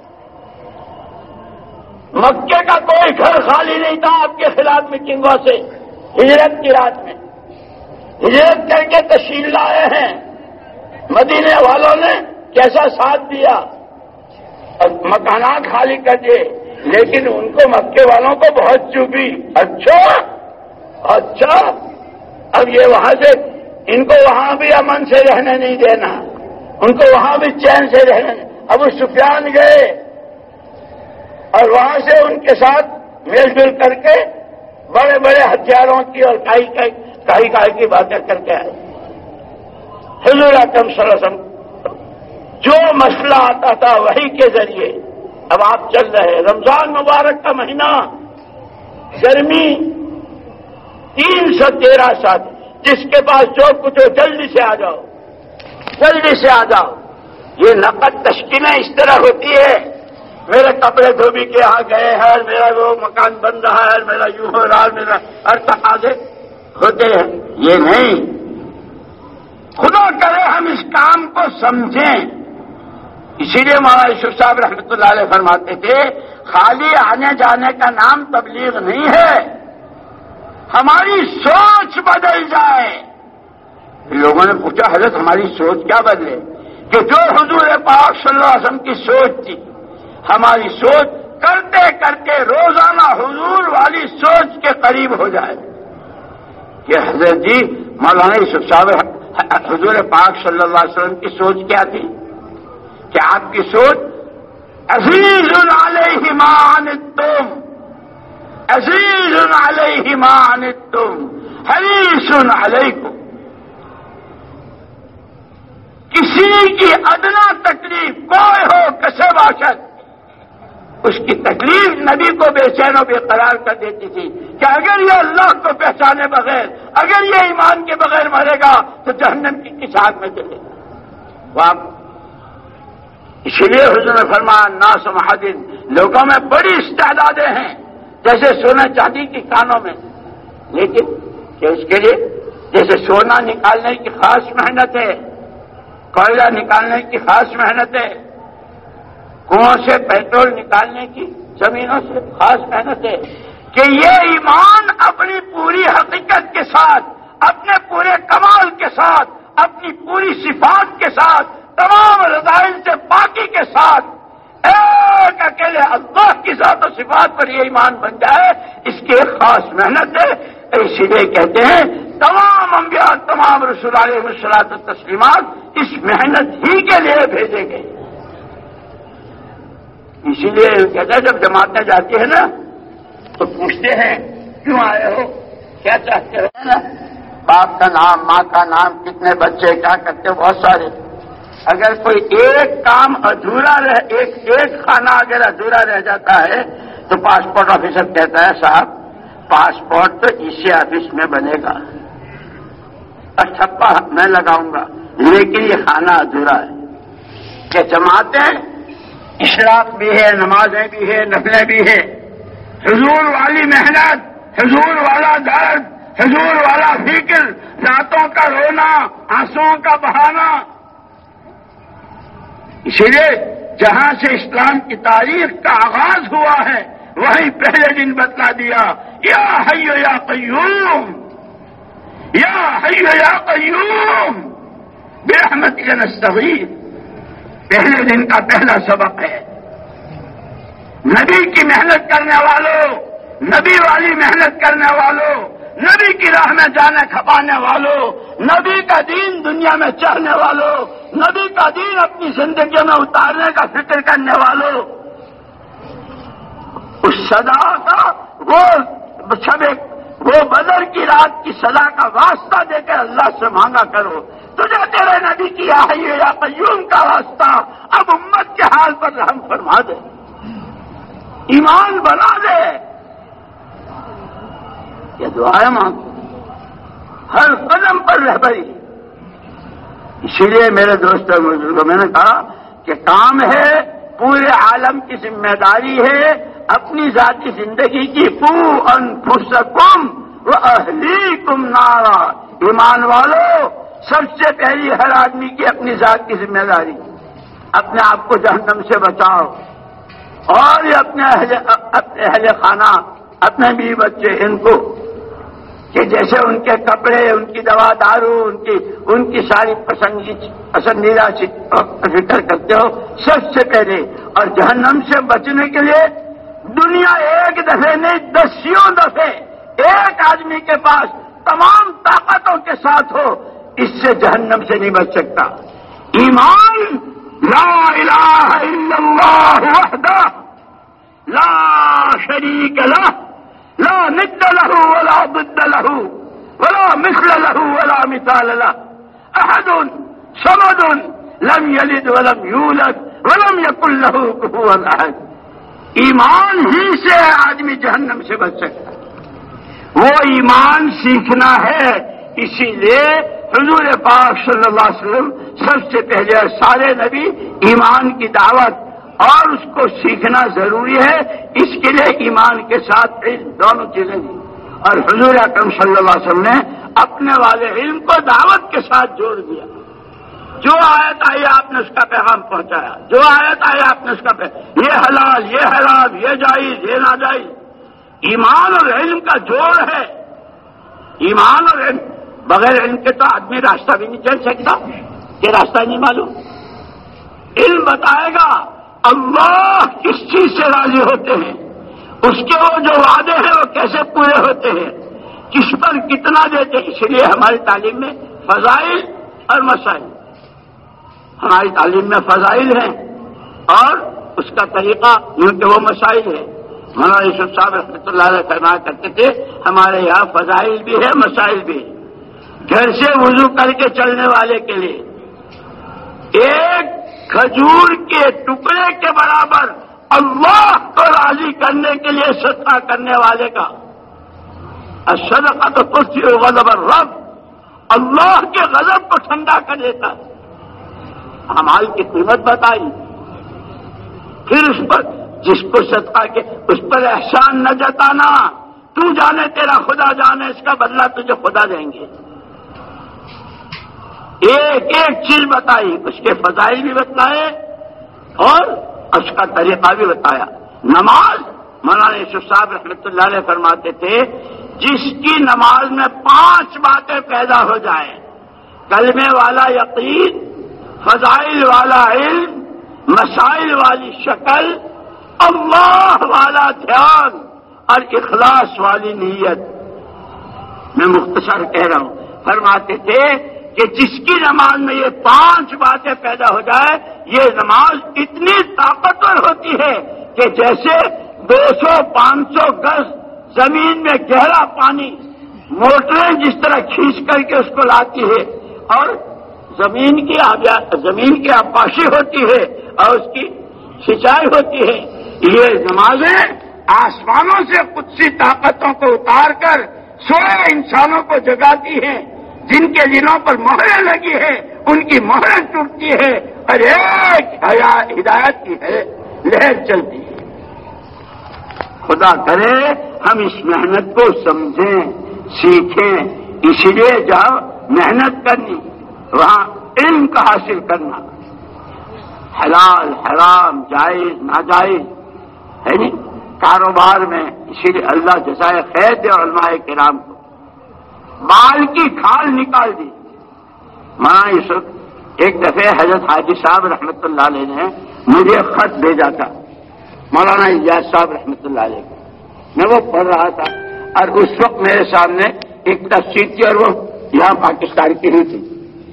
مکے کا کوئی گھر خالی نہیں تھا آپ کے خلاف میٹنگوں سے. ہجرت کی رات میں ہجرت کر کے تشریف لائے ہیں، مدینے والوں نے کیسا ساتھ دیا اور مکانات خالی کر دیے، لیکن ان کو مکے والوں کو بہت چوبی. اچھا اچھا اب یہ وہاں سے ان کو وہاں بھی امن سے رہنے نہیں دینا، ان کو وہاں بھی چین سے رہنے. ابو سفیان گئے اور وہاں سے ان کے ساتھ میل جل کر کے بڑے بڑے ہتھیاروں کی اور کائی کائی کائی کی باتیں کر کے آئے. حضور اکرم صلی اللہ علیہ وسلم جو مسئلہ آتا تھا وہی کے ذریعے اب آپ چل رہے. رمضان مبارک کا مہینہ، گرمی، تین سو تیرہ ساتھ، جس کے پاس جو کچھ ہو جلدی سے آ جاؤ، جلدی سے آ جاؤ. یہ نقد تشکیلیں اس طرح ہوتی ہے میرے کپڑے دھوبی کے یہاں گئے ہیں اور میرا وہ مکان بن رہا ہے اور میرا یوں ہو رہا ہے، میرا ہر تقاضے ہوتے ہیں. یہ نہیں، خدا کرے ہم اس کام کو سمجھیں. اسی لیے مولانا یوسف صاحب رحمۃ اللہ علیہ فرماتے تھے خالی آنے جانے کا نام تبلیغ نہیں ہے، ہماری سوچ بدل جائے. لوگوں نے پوچھا حضرت ہماری سوچ کیا بدلے؟ کہ جو حضور پاک صلی اللہ علیہ وسلم کی سوچ تھی، ہماری سوچ کرتے کرتے روزانہ حضور والی سوچ کے قریب ہو جائے. کہ حضرت جی مولانا یوسف صاحب حضور پاک صلی اللہ علیہ وسلم کی سوچ کیا تھی؟ کہ آپ کی سوچ عزیز علیہ ما عنتم، عزیز علیہ ما عنتم حریص علیکم. کسی کی ادنا تکلیف کوئی ہو کسے باشد، اس کی تکلیف نبی کو بے چین و بے قرار کر دیتی تھی کہ اگر یہ اللہ کو پہچانے بغیر، اگر یہ ایمان کے بغیر مرے گا تو جہنم کی کس آگ میں چلے گا. وہ اسی لیے حضور نے فرمایا الناس معدن، لوگوں میں بڑی استعدادیں ہیں جیسے سونا چاندی کی کانوں میں، لیکن کہ اس کے لیے جیسے سونا نکالنے کی خاص محنت ہے، کوئلہ نکالنے کی خاص محنت ہے، کنویں سے پیٹرول نکالنے کی زمینوں سے خاص محنت ہے، کہ یہ ایمان اپنی پوری حقیقت کے ساتھ، اپنے پورے کمال کے ساتھ، اپنی پوری صفات کے ساتھ، تمام رذائل سے پاکی کے ساتھ ایک اکیلے اللہ کی ذات و صفات پر یہ ایمان بن جائے، اس کی ایک خاص محنت ہے. اسی لیے کہتے ہیں تمام انبیاء، تمام رسول علیہ الصلوۃ والتسلیمات اس محنت ہی کے لیے بھیجے گئے. اسی لیے کہتے ہیں جب جماعتیں جاتی ہیں نا تو پوچھتے ہیں کیوں آئے ہو، کیا چاہتے ہو نا، باپ کا نام، ماں کا نام، کتنے بچے، کیا کرتے ہو، بہت سارے. اگر کوئی ایک کام ادھورا رہ ایک ایک کھانا اگر ادھورا رہ جاتا ہے تو پاسپورٹ آفیسر کہتا ہے صاحب پاسپورٹ تو اسی آفس میں بنے گا اور چھپا میں لگاؤں گا، لیکن یہ کھانا ادھورا ہے. کہ جماعتیں اشراق بھی ہے، نمازیں بھی ہے، نفلیں بھی ہے، حضور والی محنت، حضور والا درد، حضور والا فکر، راتوں کا رونا، آنسوؤں کا بہانا. اسی لیے جہاں سے اسلام کی تاریخ کا آغاز ہوا ہے وہیں پہلے دن بتلا دیا یا حی یا قیوم، یا حی یا قیوم برحمتک نستغیث. پہلے دن کا پہلا سبق ہے. نبی کی محنت کرنے والوں، نبی والی محنت کرنے والوں، نبی کی راہ میں جانے کھپانے والوں، نبی کا دین دنیا میں چاہنے والوں، نبی کا دین اپنی زندگی میں اتارنے کا فکر کرنے والوں، اس صدا کا وہ شب وہ بدر کی رات کی صدا کا واسطہ دے کر اللہ سے مانگا کرو. تجھے تیرے نبی کی یا حی یا قیوم کا واسطہ اب امت کے حال پر رحم فرما دے، ایمان بنا دے. یہ دعائیں مانگو ہر قدم پر رہبری. اسی لیے میرے دوستوں بزرگوں میں نے کہا کہ کام ہے پورے عالم کی ذمہ داری ہے اپنی ذاتی زندگی کی قو انفسکم واہلیکم نارا. ایمان والو سب سے پہلی ہر آدمی کی اپنی ذات کی ذمہ داری، اپنے آپ کو جہنم سے بچاؤ اور یہ اپنے اہل اپنے اہل خانہ، اپنے بیوی بچے، ان کو کہ جیسے ان کے کپڑے، ان کی دوا دارو، ان کی ان کی ساری پسندیدہ فکر کرتے ہو سب سے پہلے. اور جہنم سے بچنے کے لیے دنیا ایک دفعہ نہیں دسیوں دفعے ایک آدمی کے پاس تمام طاقتوں کے ساتھ ہو اس سے جہنم سے نہیں بچ سکتا. ایمان لا الہ الا اللہ وحدہ لا شریک لہ لا ند له ولا ضد له ولا مثل له ولا مثال له احد صمد لم يلد ولم يولد ولم يكن له كفوا احد. ایمان ہی سے آدمی جہنم سے بچ سکتا ہے. وہ ایمان سیکھنا ہے. اسی لیے حضور پاک صلی اللہ علیہ وسلم سب سے پہلے سارے نبی ایمان کی دعوت اور اس کو سیکھنا ضروری ہے. اس کے لیے ایمان کے ساتھ علم دونوں چیزیں دی. اور حضور اکرم صلی اللہ علیہ وسلم نے اپنے والے علم کو دعوت کے ساتھ جوڑ دیا. جو آیت آئی آپ نے اس کا پیغام پہنچایا, جو آیت آئی آپ نے اس کا پیغام, یہ حلال, یہ حرام, یہ جائز, یہ ناجائز. ایمان اور علم کا جوڑ ہے. ایمان اور علم, بغیر علم کے تو آدمی راستہ بھی نہیں چل سکتا, یہ راستہ نہیں معلوم. علم بتائے گا اللہ کس چیز سے راضی ہوتے ہیں, اس کے وہ جو وعدے ہیں وہ کیسے پورے ہوتے ہیں, کس پر کتنا دیتے ہیں. اس لیے ہماری تعلیم میں فضائل اور مسائل, ہماری تعلیم میں فضائل ہیں اور اس کا طریقہ یوں کہ وہ مسائل ہے. مولانا یوسف صاحب رحمۃ اللہ علیہ فرمایا کرتے تھے ہمارے یہاں فضائل بھی ہے مسائل بھی ہے. گھر سے وضو کر کے چلنے والے کے لیے ایک کھجور کے ٹکڑے کے برابر اللہ کو راضی کرنے کے لیے صدقہ کرنے والے کا الصدقہ تو تطفئ غضب الرب, اللہ کے غضب کو ٹھنڈا کر دیتا. اعمال کی قیمت بتائی, پھر اس پر جس کو صدقہ کے اس پر احسان نہ جتانا, تو جانے تیرا خدا جانے, اس کا بدلہ تجھے خدا دیں گے. ایک ایک چیز بتائی, اس کے فضائل بھی بتلائے اور اس کا طریقہ بھی بتایا. نماز, مولانا یوسف صاحب رحمۃ اللہ علیہ فرماتے تھے جس کی نماز میں پانچ باتیں پیدا ہو جائیں, کلمے والا یقین, فضائل والا علم, مسائل والی شکل, اللہ والا دھیان اور اخلاص والی نیت. میں مختصر کہہ رہا ہوں. فرماتے تھے کہ جس کی نماز میں یہ پانچ باتیں پیدا ہو جائے, یہ نماز اتنی طاقتور ہوتی ہے کہ جیسے دو سو پانچ سو گز زمین میں گہرا پانی موٹریں جس طرح کھینچ کر کے اس کو لاتی ہے اور زمین کی زمین کی عباشی ہوتی ہے اور اس کی سینچائی ہوتی ہے, یہ نمازیں آسمانوں سے قدسی طاقتوں کو اتار کر سوئے انسانوں کو جگاتی ہیں. جن کے دلوں پر مہریں لگی ہے ان کی مہریں ٹوٹتی ہے اور ایک ہدایت کی ہے لہر چلتی ہے. خدا کرے ہم اس محنت کو سمجھیں, سیکھیں. اسی لیے جاؤ محنت کرنی, وہاں علم کا حاصل کرنا, حلال حرام جائز ناجائز ہے نہیں کاروبار میں. اسی لیے اللہ جزائے خیر دے علماء کرام کو. بال کی کھال نکال دی. مولانا یوسف ایک دفعہ حضرت حاجی صاحب رحمۃ اللہ علیہ نے مجھے خط بھیجا تھا, مولانا الیاس صاحب رحمۃ اللہ علیہ کو. میں وہ پڑھ رہا تھا اور اس وقت میرے سامنے ایک تفسیر تھی اور وہ یہاں پاکستان کی ہی تھی.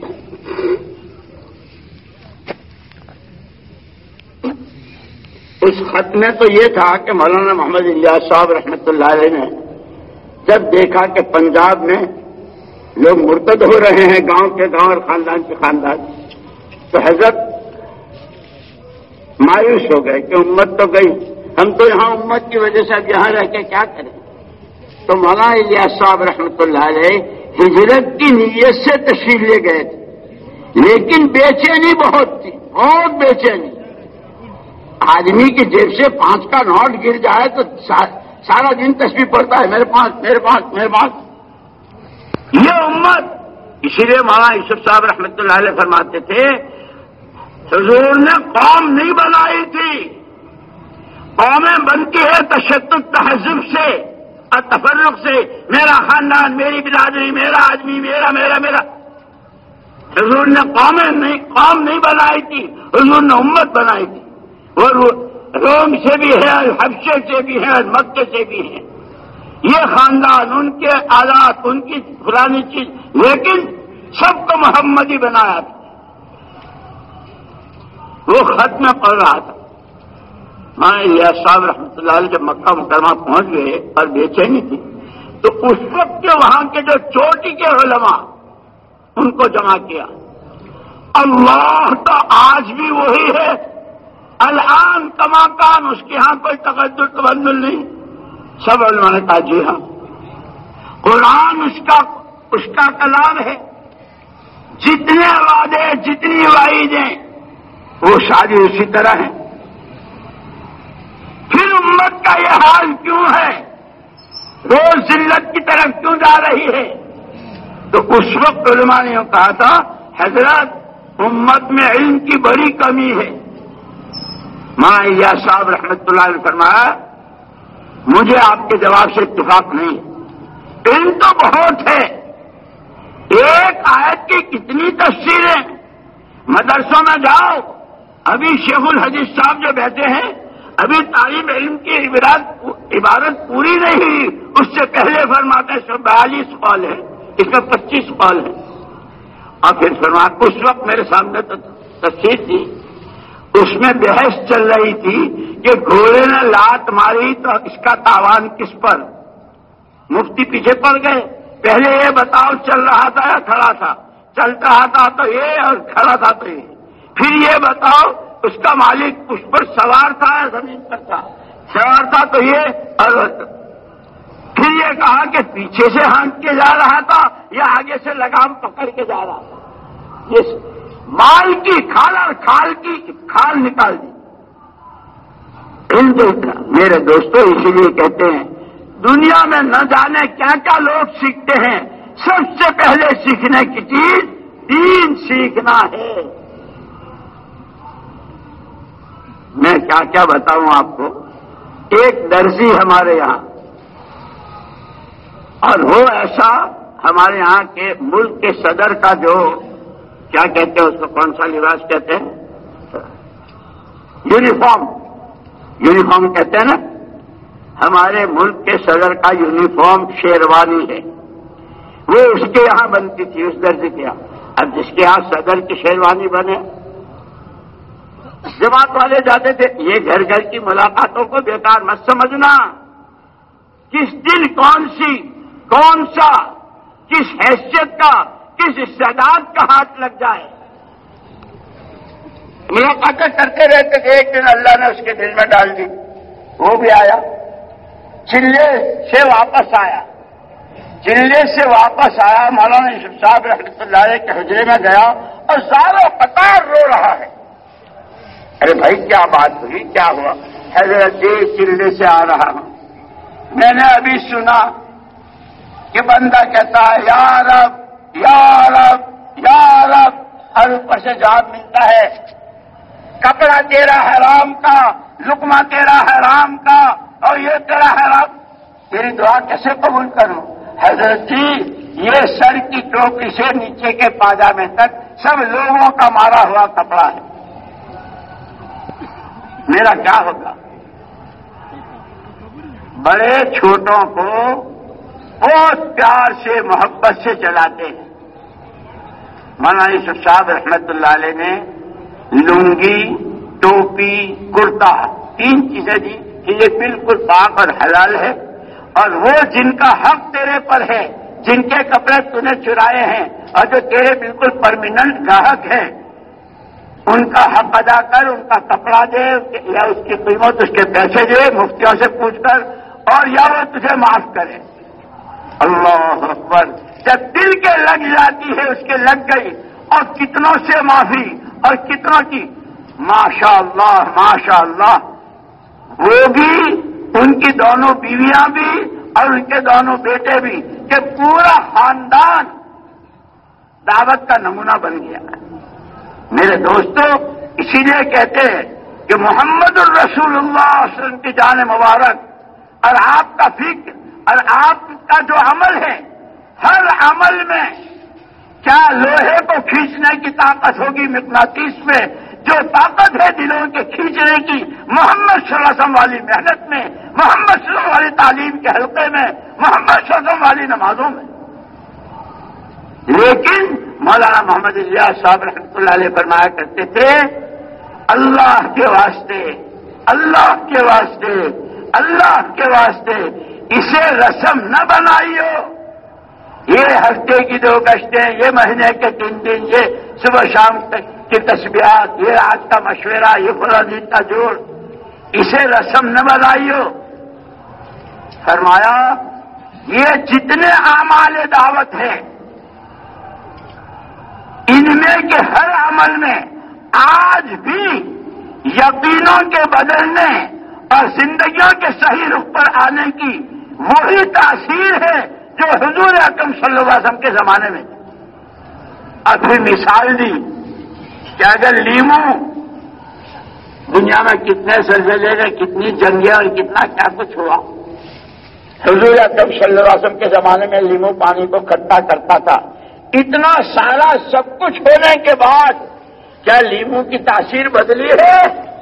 اس خط میں تو یہ تھا کہ مولانا محمد الیاس صاحب رحمۃ اللہ علیہ نے جب دیکھا کہ پنجاب میں لوگ مرتد ہو رہے ہیں گاؤں کے گاؤں اور خاندان کے خاندان, تو حضرت مایوس ہو گئے کہ امت تو گئی, ہم تو یہاں امت کی وجہ سے اب یہاں رہ کے کیا کریں. تو مولانا الیاس صاحب رحمۃ اللہ علیہ ہجرت کی نیت سے تشریف لے گئے تھے, لیکن بے چینی بہت تھی, بہت بے چینی. آدمی کی جیب سے پانچ کا نوٹ گر جائے تو سارا دن تسبیح پڑتا ہے, میرے پاس میرے پاس میرے پاس. یہ امت, اسی لیے مولانا یوسف صاحب رحمۃ اللہ علیہ فرماتے تھے حضور نے قوم نہیں بنائی تھی, قومیں بنتی ہے تشدد تہذب سے اور تفرق سے. میرا خاندان, میری برادری, میرا آدمی, میرا میرا میرا. حضور نے قومیں نہیں قوم نہیں بنائی تھی, حضور نے امت بنائی تھی. وہ روم سے بھی ہے, حبشے سے بھی ہے, مکے سے بھی ہے. یہ خاندان, ان کے آلات, ان کی پرانی چیز, لیکن سب کو محمدی بنایا تھا. وہ خط میں پڑھ رہا تھا. ہاں الیاس صاحب رحمۃ اللہ علیہ جب مکہ مکرمہ پہنچ گئے اور بے چینی تھی تو اس وقت کے وہاں کے جو چوٹی کے علماء ان کو جمع کیا. اللہ کا آج بھی وہی ہے, الان کما کان, اس کے ہاں کوئی تقدر تبدل نہیں. سب علماء نے کہا جی ہاں, قرآن اس کا اس کا کلام ہے. جتنے وعدے, جتنی وعیدیں, وہ شادی اسی طرح ہیں. کا یہ حال کیوں ہے؟ روز ذلت کی طرف کیوں جا رہی ہے؟ تو اس وقت علماء نے کہا تھا حضرت امت میں علم کی بڑی کمی ہے. ماں الیاس صاحب رحمت اللہ علیہ نے فرمایا مجھے آپ کے جواب سے اتفاق نہیں. علم تو بہت ہے، ایک آیت کی کتنی تفسیریں. مدرسوں میں جاؤ، ابھی شیخ الحدیث صاحب جو بیٹھے ہیں ابھی طالب علم کی عبارت عبارت پوری نہیں ہوئی، اس سے پہلے فرماتے ہیں سو بیالیس قول ہے، اس میں پچیس قول ہے. اور پھر فرما اس وقت میرے سامنے تو تفسیر تھی، اس میں بحث چل رہی تھی کہ گھوڑے نے لات ماری تو اس کا تاوان کس پر. مفتی پیچھے پڑ گئے، پہلے یہ بتاؤ چل رہا تھا یا کھڑا تھا؟ چلتا تھا تو یہ اور کھڑا تھا تو یہ. پھر یہ بتاؤ اس کا مالک اس پر سوار تھا یا زمین پر تھا؟ سوار تھا تو یہ. اور پھر یہ کہا کہ پیچھے سے ہانک کے جا رہا تھا یا آگے سے لگام پکڑ کے جا رہا تھا. یہ مال کی کھال اور کھال کی کھال نکال دی. میرے دوستوں اسی لیے کہتے ہیں دنیا میں نہ جانے کیا کیا لوگ سیکھتے ہیں، سب سے پہلے سیکھنے کی چیز دین سیکھنا ہے. میں کیا کیا بتاؤں آپ کو. ایک درزی ہمارے یہاں، اور وہ ایسا ہمارے یہاں کے ملک کے صدر کا جو کیا کہتے ہیں اس کو، کون سا لباس کہتے ہیں؟ یونیفارم. یونیفارم کہتے ہیں نا. ہمارے ملک کے صدر کا یونیفارم شیروانی ہے. وہ اس کے یہاں بنتی تھی، اس درجے کے یہاں. اب جس کے یہاں صدر کی شیروانی بنے، جماعت والے جاتے تھے. یہ گھر گھر کی ملاقاتوں کو بیکار مت سمجھنا. کس دن کون سی کون سا کس حیثیت کا کس استعداد کا ہاتھ لگ جائے. ملاقاتیں کرتے رہتے تھے. ایک دن اللہ نے اس کے دل میں ڈال دی، وہ بھی آیا، چلے سے واپس آیا. چلے سے واپس آیا مولانا یوسف صاحب رحمۃ اللہ علیہ کے حجرے میں گیا اور زاروں قطار رو رہا ہے. ارے بھائی کیا بات ہوئی، کیا ہوا؟ حضرت جی چلے سے آ رہا ہوں، میں نے ابھی سنا کہ بندہ کہتا ہے یا رب یا رب یا رب، اور اوپر سے جواب ملتا ہے کپڑا تیرا حرام کا، لقمہ تیرا حرام کا، اور یہ تیرا حرام. تیری دعا کیسے قبول کروں؟ حضرت جی یہ سر کی ٹوپی سے نیچے کے پاجامے تک سب لوگوں کا مارا ہوا کپڑا ہے، میرا کیا ہوگا؟ بڑے چھوٹوں کو بہت پیار سے محبت سے چلاتے ہیں. مولانا یوسف صاحب رحمت اللہ علیہ نے لنگی، ٹوپی، کرتا تین چیزیں دی کہ یہ بالکل پاک اور حلال ہے، اور وہ جن کا حق تیرے پر ہے، جن کے کپڑے تو نے چرائے ہیں اور جو تیرے بالکل پرماننٹ گاہک ہیں، ان کا حق ادا کر، ان کا کپڑا دے یا اس کی قیمت اس کے پیسے دے مفتیوں سے پوچھ کر، اور یا وہ تجھے معاف کرے. اللہ اکبر. جب دل کے لگ جاتی ہے اس کے لگ گئی، اور کتنوں سے معافی اور کتنوں کی ماشاء اللہ ماشاء اللہ. وہ بھی، ان کی دونوں بیویاں بھی اور ان کے دونوں بیٹے بھی، کہ پورا خاندان دعوت کا نمونہ بن گیا. میرے دوستوں اسی لیے کہتے ہیں کہ محمد الرسول اللہ صلی اللہ علیہ وسلم کی جان مبارک اور آپ کا فکر اور آپ کا جو عمل ہے، ہر عمل میں کیا لوہے کو کھینچنے کی طاقت ہوگی مقناطیس میں، جو طاقت ہے دلوں کے کھینچنے کی محمد صلی اللہ علیہ وسلم والی محنت میں، محمد صلی اللہ علیہ وسلم والی تعلیم کے حلقے میں، محمد صلی اللہ علیہ وسلم والی نمازوں میں. لیکن مولانا محمد الیاس صاحب رحمۃ اللہ علیہ فرمایا کرتے تھے اللہ کے واسطے اللہ کے واسطے اللہ کے واسطے اسے رسم نہ بنائیو. یہ ہفتے کی دو گشتیں، یہ مہینے کے تین دن، یہ صبح شام کی تسبیحات، یہ رات کا مشورہ، یہ فلاں دن کا جوڑ، اسے رسم نہ بنائیو. فرمایا یہ جتنے اعمال دعوت ہیں ان میں کے ہر عمل میں آج بھی یقینوں کے بدلنے اور زندگیوں کے صحیح رخ پر آنے کی وہی تاثیر ہے جو حضور اکرم صلی اللہ علیہ وسلم کے زمانے میں. اور پھر مثال دی کہ اگر لیمو دنیا میں کتنے زلزلے گئے, کتنی جنگیں اور کتنا کیا کچھ ہوا, حضور اکرم صلی اللہ علیہ وسلم کے زمانے میں لیمو پانی کو کھٹا کرتا تھا. اتنا سارا سب کچھ ہونے کے بعد کیا لیمو کی تاثیر بدلی ہے؟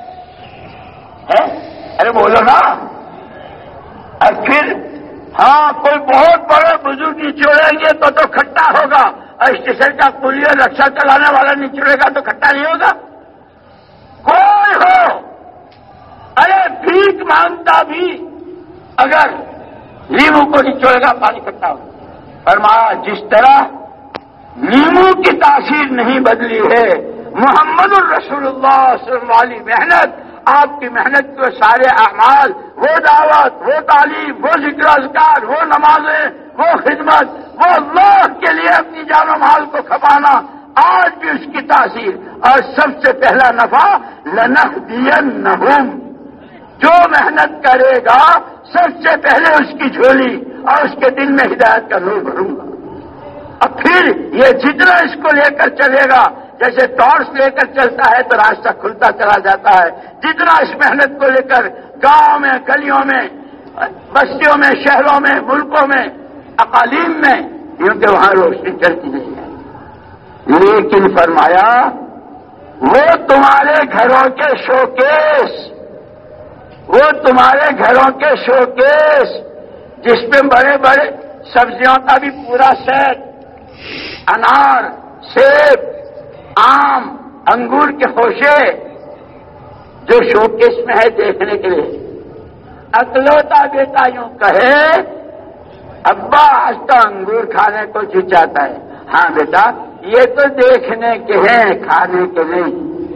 ارے بولو نا. اور پھر ہاں کوئی بہت بڑے بزرگ نچوڑیں گے تو تو کھٹا ہوگا, اور اسٹیشن کا کولیے رکشا چلانے والا نچوڑے گا تو کھٹا نہیں ہوگا. کوئی ہو, ارے بھیک مانگتا بھی اگر لیمو کو نچوڑے گا پانی کھٹا ہوگا. فرمایا جس طرح لیمو کی تاثیر نہیں بدلی ہے, محمد الرسول اللہ صلی اللہ علیہ محنت, آپ کی محنت کے سارے اعمال, وہ دعوت, وہ تعلیم, وہ ذکر اذکار, وہ نمازیں, وہ خدمت, وہ اللہ کے لیے اپنی جان و مال کو کھپانا, آج بھی اس کی تاثیر. اور سب سے پہلا نفع لنہدینہم, جو محنت کرے گا سب سے پہلے اس کی جھولی اور اس کے دل میں ہدایت کا نور بھروں گا. اور پھر یہ جتنا اس کو لے کر چلے گا, جیسے ٹارچ لے کر چلتا ہے تو راستہ کھلتا چلا جاتا ہے, جتنا اس محنت کو لے کر گاؤں میں, گلیوں میں, بستیوں میں, شہروں میں, ملکوں میں, اقالیم میں, کیونکہ وہاں روشنی چلتی نہیں ہے. لیکن فرمایا وہ تمہارے گھروں کے شوکیس, وہ تمہارے گھروں کے شوکیس جس میں بڑے بڑے سبزیوں کا بھی پورا سیٹ, انار, سیب, آم, انگور کے خوشے جو شوکیس میں ہے دیکھنے کے لیے. اکلوتا بیٹا یوں کہے ابا آج تو انگور کھانے کو جی چاہتا ہے. ہاں بیٹا یہ تو دیکھنے کے ہیں, کھانے کے نہیں.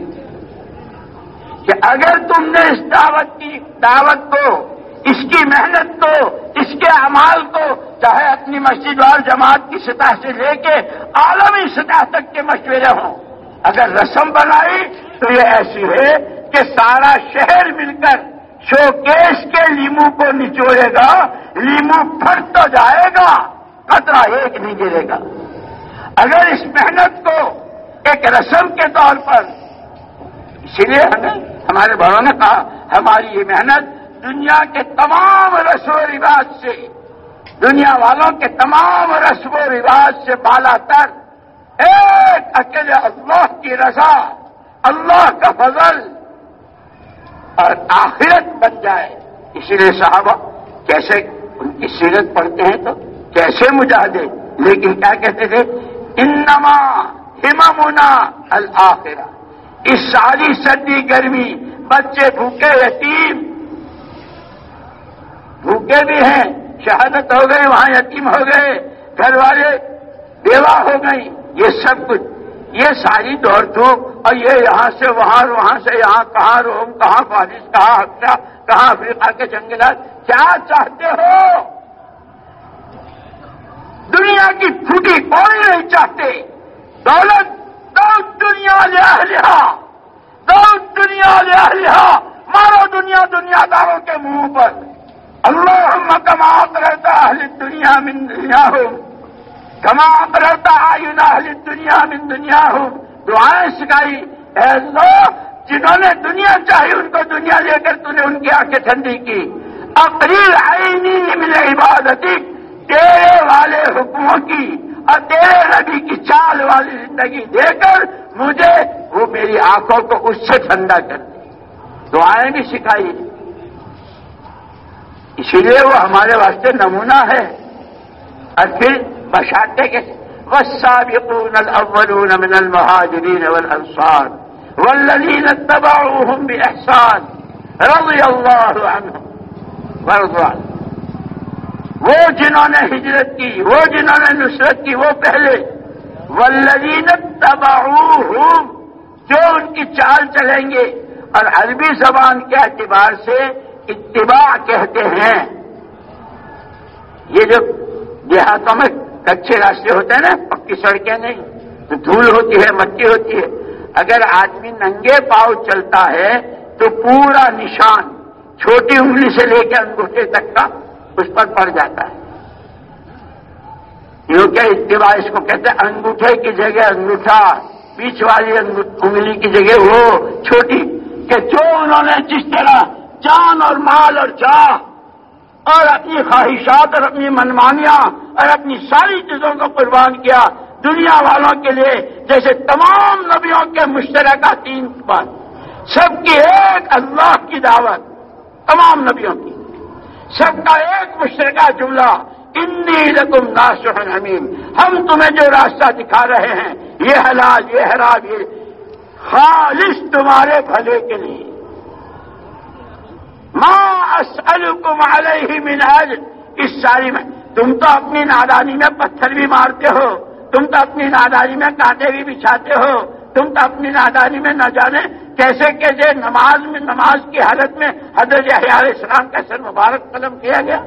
کہ اگر تم نے اس دعوت کی دعوت کو, اس کی محنت کو, اس کے اعمال کو, چاہے اپنی مسجد اور جماعت کی سطح سے لے کے عالمی سطح تک کے مشورے ہوں, اگر رسم بنائی تو یہ ایسی ہے کہ سارا شہر مل کر شوکیس کے لیمو کو نچوڑے گا, لیمو پھٹ تو جائے گا, قطرہ ایک نہیں گرے گا. اگر اس محنت کو ایک رسم کے طور پر, اسی لیے ہمیں ہمارے بڑوں نے کہا ہماری یہ محنت دنیا کے تمام رسم و رواج سے, دنیا والوں کے تمام رسم و رواج سے بالا تر ایک اکیلے اللہ کی رضا, اللہ کا فضل اور آخرت بن جائے. اسی لیے صحابہ کیسے ان کی سیرت پڑھتے ہیں تو کیسے مجاہدے, لیکن کیا کہتے تھے, انما ہممنا الآخرہ. اس ساری سردی گرمی بچے بھوکے, یتیم بھوکے بھی ہیں, شہادت ہو گئی, وہاں یتیم ہو گئے, گھر والے بیوہ ہو گئی, یہ سب کچھ, یہ ساری دوڑ دھوپ, اور یہ یہاں سے وہاں, وہاں سے یہاں, کہاں روم, کہاں فارس, کہاں حبشہ, کہاں افریقہ کے جنگلات. کیا چاہتے ہو؟ دنیا کی پھوٹی کوئی نہیں چاہتے. دولت دولت دنیا لہلہا, دولت دنیا لہلہا, مارو دنیا دنیا داروں کے منہ پر. اللہم کما اقررت اہل الدنیا من دنیاہم کما اقررت اعین اہل الدنیا من دنیاہم. دعائیں سکھائی, اے اللہ جنہوں نے دنیا چاہی ان کو دنیا لے کر تو نے ان کی آنکھیں ٹھنڈی کی. اقرر عینی من عبادتک, تیرے والے حکموں کی اور تیرے نبی کی چال والی زندگی دے کر مجھے وہ میری آنکھوں کو اس سے ٹھنڈا کر دے. دعائیں بھی سکھائی, اسی لیے وہ ہمارے واسطے نمونہ ہے. اور پھر بشارتے کے والسابقون الاولون من المہاجرین والانصار والذین اتبعوهم باحسان رضی اللہ عنہم ورضوا عنہم. وہ جنہوں نے ہجرت کی, وہ جنہوں نے نصرت کی, وہ پہلے. والذین اتبعوہم, جو ان کی چال چلیں گے. اور عربی زبان کے اعتبار سے اتباع کہتے ہیں. یہ جو دیہاتوں میں کچے راستے ہوتے ہیں نا, پکی سڑکیں نہیں, تو دھول ہوتی ہے, مٹی ہوتی ہے. اگر آدمی ننگے پاؤں چلتا ہے تو پورا نشان چھوٹی انگلی سے لے کے انگوٹھے تک کا اس پر پڑ جاتا ہے. کیونکہ اتباع اس کو کہتے ہیں انگوٹھے کی جگہ انگوٹھا، بیچ والی انگلی کی جگہ وہ چھوٹی، کہ جو انہوں نے جس طرح جان اور مال اور جاہ اور اپنی خواہشات اور اپنی منمانیاں اور اپنی ساری چیزوں کو قربان کیا دنیا والوں کے لیے، جیسے تمام نبیوں کے مشترکہ تین بات، سب کی ایک اللہ کی دعوت، تمام نبیوں کی سب کا ایک مشترکہ جملہ، انی لکم ناصح امین، ہم تمہیں جو راستہ دکھا رہے ہیں یہ حلال یہ حرام یہ خالص تمہارے بھلے کے لیے. ما اسألکم علیہ من اجر، اس ساری میں تم تو اپنی نادانی میں پتھر بھی مارتے ہو، تم تو اپنی نادانی میں کانٹے بھی بچھاتے ہو، تم تو اپنی نادانی میں نہ جانے کیسے کیسے نماز میں نماز کی حالت میں حضرت یحییٰ علیہ السلام کا سر مبارک قلم کیا گیا.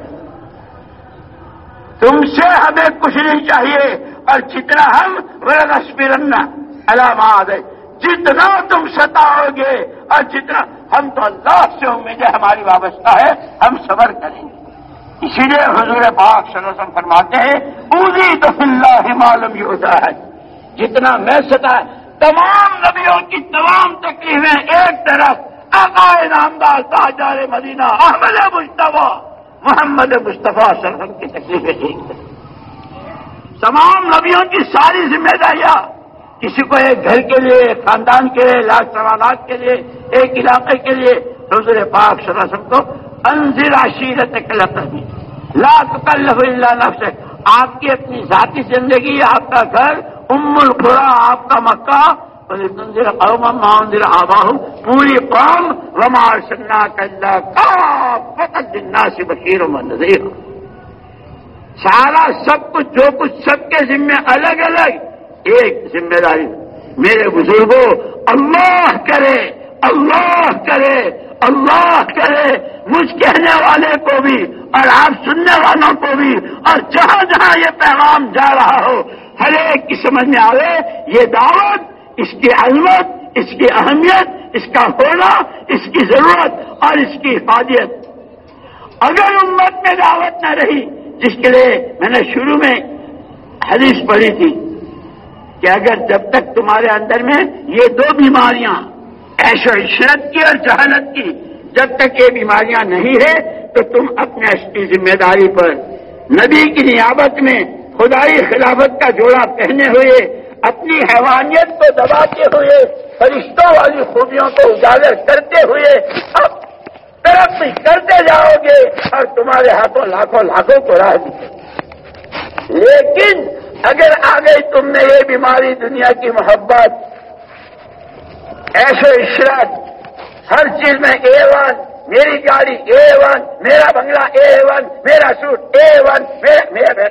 تم سے ہمیں کچھ نہیں چاہیے، اور جتنا ہم وَلَنَصْبِرَنَّ عَلَىٰ مَا آذَيْتَ، جتنا تم ستاؤ گے اور جتنا ہم تو اللہ سے امید ہماری وابستہ ہے، ہم صبر کریں گے. اسی لیے حضور پاک صلی اللہ علیہ وسلم فرماتے ہیں اوذیت فی اللہ ما لم یؤذ احد، جتنا میں ستا تمام نبیوں کی تمام تکلیفیں ایک طرف، آقا نامدار تاجدار مدینہ احمد مصطفیٰ محمد مصطفیٰ صلی اللہ علیہ وسلم کی تکلیفیں ایک طرف. تمام نبیوں کی ساری ذمہ داریاں، کسی کو ایک گھر کے لیے، ایک خاندان کے لیے، لاکھ سوالات کے لیے، ایک علاقے کے لیے، حضور پاک صلی اللہ علیہ وسلم کو انذر عشیرتک الاقربین لا تکلف الا نفسک، آپ کی اپنی ذاتی زندگی، آپ کا گھر، ام القری آپ کا مکہ، وَلِتُنذِرَ قَوْمًا مَا أُنذِرَ آبَاؤُهُمْ، پوری قوم، وَمَا أَرْسَلْنَاكَ إِلَّا كَافَّةً لِلنَّاسِ بَشِيرًا وَنَذِيرًا. سارا سب کچھ جو کچھ سب کے ذمے الگ الگ، ایک ذمہ داری میرے بزرگوں، اللہ کرے اللہ کرے اللہ کرے مجھ کہنے والے کو بھی اور آپ سننے والوں کو بھی، اور جہاں جہاں یہ پیغام جا رہا ہو ہر ایک کی سمجھ میں آئے یہ دعوت، اس کی عظمت، اس کی اہمیت، اس کا ہونا، اس کی ضرورت اور اس کی حفاظت. اگر امت میں دعوت نہ رہی، جس کے لیے میں نے شروع میں حدیث پڑھی تھی کہ اگر جب تک تمہارے اندر میں یہ دو بیماریاں، عیش و عشرت کی اور جہالت کی، جب تک یہ بیماریاں نہیں ہے تو تم اپنے اصلی ذمہ داری پر نبی کی نیابت میں خدائی خلافت کا جوڑا پہنے ہوئے، اپنی حیوانیت کو دباتے ہوئے، فرشتوں والی خوبیوں کو اجاگر کرتے ہوئے اب ترقی کرتے جاؤ گے اور تمہارے ہاتھوں لاکھوں لاکھوں کو راہ دی. لیکن اگر آ گئی تم نے یہ بیماری، دنیا کی محبت، عیش و عشرت، ہر چیز میں اے ون، میری گاڑی اے ون، میرا بنگلہ اے ون، میرا سوٹ اے ون، میرا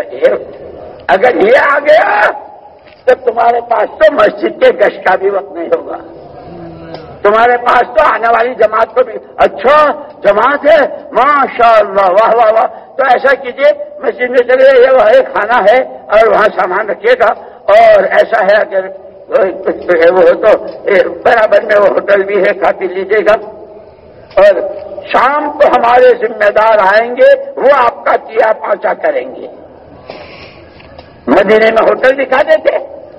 اگر یہ آ گیا تو تمہارے پاس تو مسجد کے گشت کا بھی وقت نہیں ہوگا، تمہارے پاس تو آنے والی جماعت کو بھی، اچھا جماعت ہے ماشاء اللہ واہ واہ واہ، تو ایسا کیجئے مسجد میں چلے یہ وہ کھانا ہے اور وہاں سامان رکھیے گا، اور ایسا ہے اگر وہ ہو تو برابر میں وہ ہوٹل بھی ہے، کھا پی لیجیے گا، اور شام کو ہمارے ذمہ دار آئیں گے وہ آپ کا کیا پانچا کریں گے. مدینے میں ہوٹل دکھا دیتے،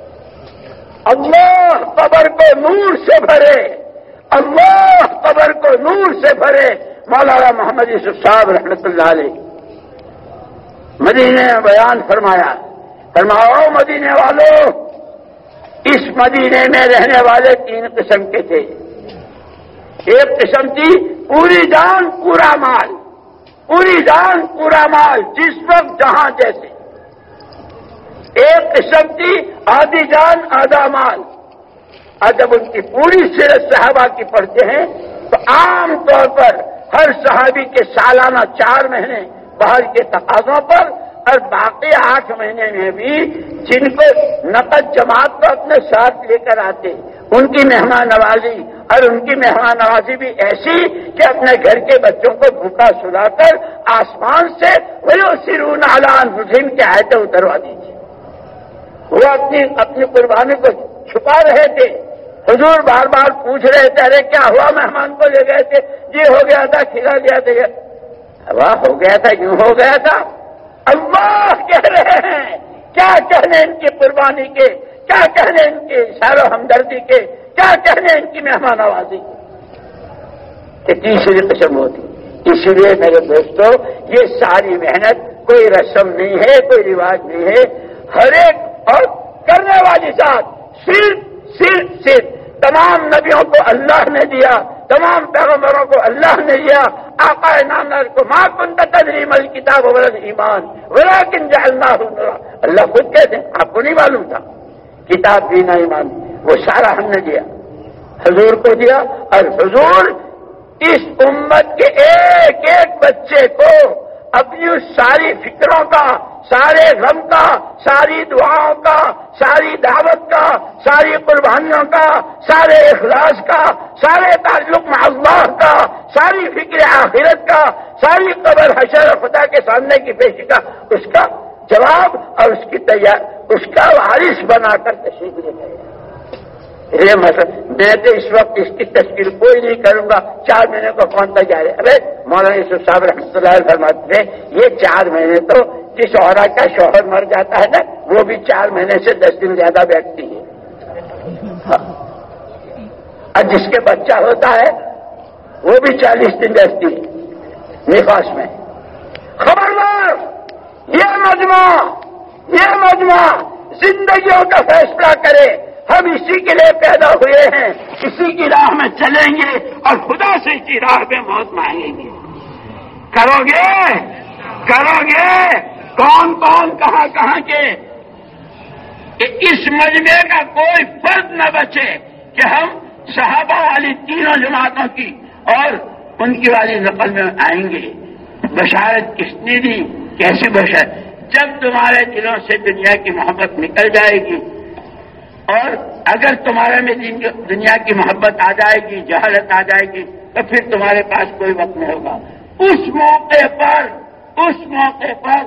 اللہ قبر کو نور سے بھرے، اللہ قبر کو نور سے بھرے. مولانا محمد یوسف صاحب رحمۃ اللہ علیہ مدینے میں بیان فرمایا، فرماؤ مدینے والوں، اس مدینے میں رہنے والے تین قسم کے تھے. ایک قسم تھی پوری جان پورا مال، پوری جان پورا مال، جس وقت جہاں جیسے. ایک قسم تھی آدھی جان آدھا مال. اور جب ان کی پوری سیرت صحابہ کی پڑھتے ہیں تو عام طور پر ہر صحابی کے سالانہ چار مہینے باہر کے تقاضوں پر اور باقی آٹھ مہینے میں بھی جن کو نقد جماعت کو اپنے ساتھ لے کر آتے، ان کی مہمان نوازی، اور ان کی مہمان نوازی بھی ایسی کہ اپنے گھر کے بچوں کو بھوکا سلا کر آسمان سے وَيُؤْثِرُونَ عَلَىٰ أَنفُسِهِمْ کی آیتیں اتروا دیجیے. وہ اپنی اپنی قربانی کو چھپا رہے تھے، حضور بار بار پوچھ رہے تھے ارے کیا ہوا، مہمان کو لے گئے تھے، جی ہو گیا تھا، کھلا دیا تھا، ہوا ہو گیا تھا، یوں ہو گیا تھا. اللہ کہہ رہے ہیں کیا کہنے ان کی قربانی کے، کیا کہنے ان کی اشار و ہمدردی کے، کیا کہنے ان کی مہمان نوازی کے، کہ تیسری قسم ہوتی. اسی لیے میرے دوستو یہ ساری محنت کوئی رسم نہیں ہے، کوئی رواج نہیں ہے. ہر ایک اور کرنے والی ذات صرف صرف صرف تمام نبیوں کو اللہ نے دیا، تمام پیغمبروں کو اللہ نے دیا. آقا نامدار کو ما کنت تدری مل کتاب ولا ایمان ولکن جعلناہ نورا. اللہ خود کہتے ہیں آپ کو نہیں معلوم تھا کتاب بھی نہ ایمان، وہ سارا ہم نے دیا، حضور کو دیا. اور حضور اس امت کے ایک ایک بچے کو اپنی اس ساری فکروں کا، سارے غم کا، ساری دعاؤں کا، ساری دعوت کا، ساری قربانیوں کا، سارے اخلاص کا، سارے تعلق مع اللہ کا، ساری فکر آخرت کا، ساری قبر حشر خدا کے سامنے کی پیشی کا، اس کا جواب اور اس کی تیار اس کا وارث بنا کر تشریف لے گئے. یہ مطلب میں تو اس وقت اس کی تشکیل کوئی نہیں کروں گا. چار مہینے کو کون تک جا رہے؟ ارے مولانا یوسف صاحب رحمۃ اللہ علیہ فرماتے ہیں یہ چار مہینے تو جس عورت کا شوہر مر جاتا ہے نا وہ بھی چار مہینے سے دس دن زیادہ بیٹھتی ہے. ہاں. اور جس کے بچہ ہوتا ہے وہ بھی چالیس دن بیٹھتی ہے نفاس میں. خبردار یہ مجموعہ یہ مجموعہ زندگیوں کا فیصلہ کرے. ہم اسی کے لیے پیدا ہوئے ہیں، اسی کی راہ میں چلیں گے اور خدا سے اسی راہ میں موت مانگیں گے. کرو گے کرو گے کون کون کہاں کہاں کے کہ اس مجمع کا کوئی فرد نہ بچے کہ ہم صحابہ والی تینوں جماعتوں کی اور ان کی والی نقل میں آئیں گے. بشارت کس نے دی؟ کیسی بشارت؟ جب تمہارے دلوں سے دنیا کی محبت نکل جائے گی اور اگر تمہارے میں دنیا کی محبت آ جائے گی، جہالت آ جائے گی تو پھر تمہارے پاس کوئی وقت نہیں ہوگا. اس موقع پر اس موقع پر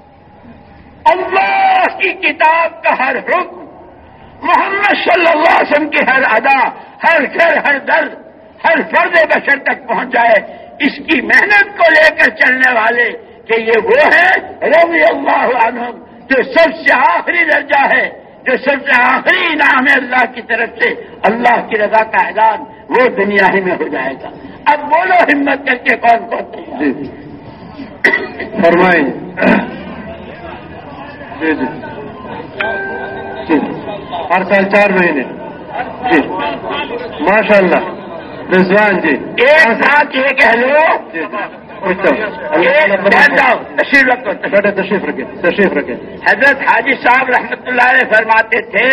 اللہ کی کتاب کا ہر حکم، محمد صلی اللہ علیہ وسلم کی ہر ادا، ہر گھر ہر درد، ہر فرد بشر تک پہنچ جائے. اس کی محنت کو لے کر چلنے والے کہ یہ وہ ہیں رضی اللہ عنہم جو سب سے آخری درجہ ہے، جو سب سے آخری انعام ہے اللہ کی طرف سے، اللہ کی رضا کا اعلان وہ دنیا ہی میں ہو جائے گا. اب بولو ہمت کر کے کون کون جی جی فرمائیں. جی جی جی ہر سال چار مہینے. جی ماشاء اللہ. رضوان جی ایک ساتھ یہ کہہ لو جی تشریف رکھو بیٹا تشریف رکھے تشریف رکھے. حضرت حاجی صاحب رحمت اللہ علیہ فرماتے تھے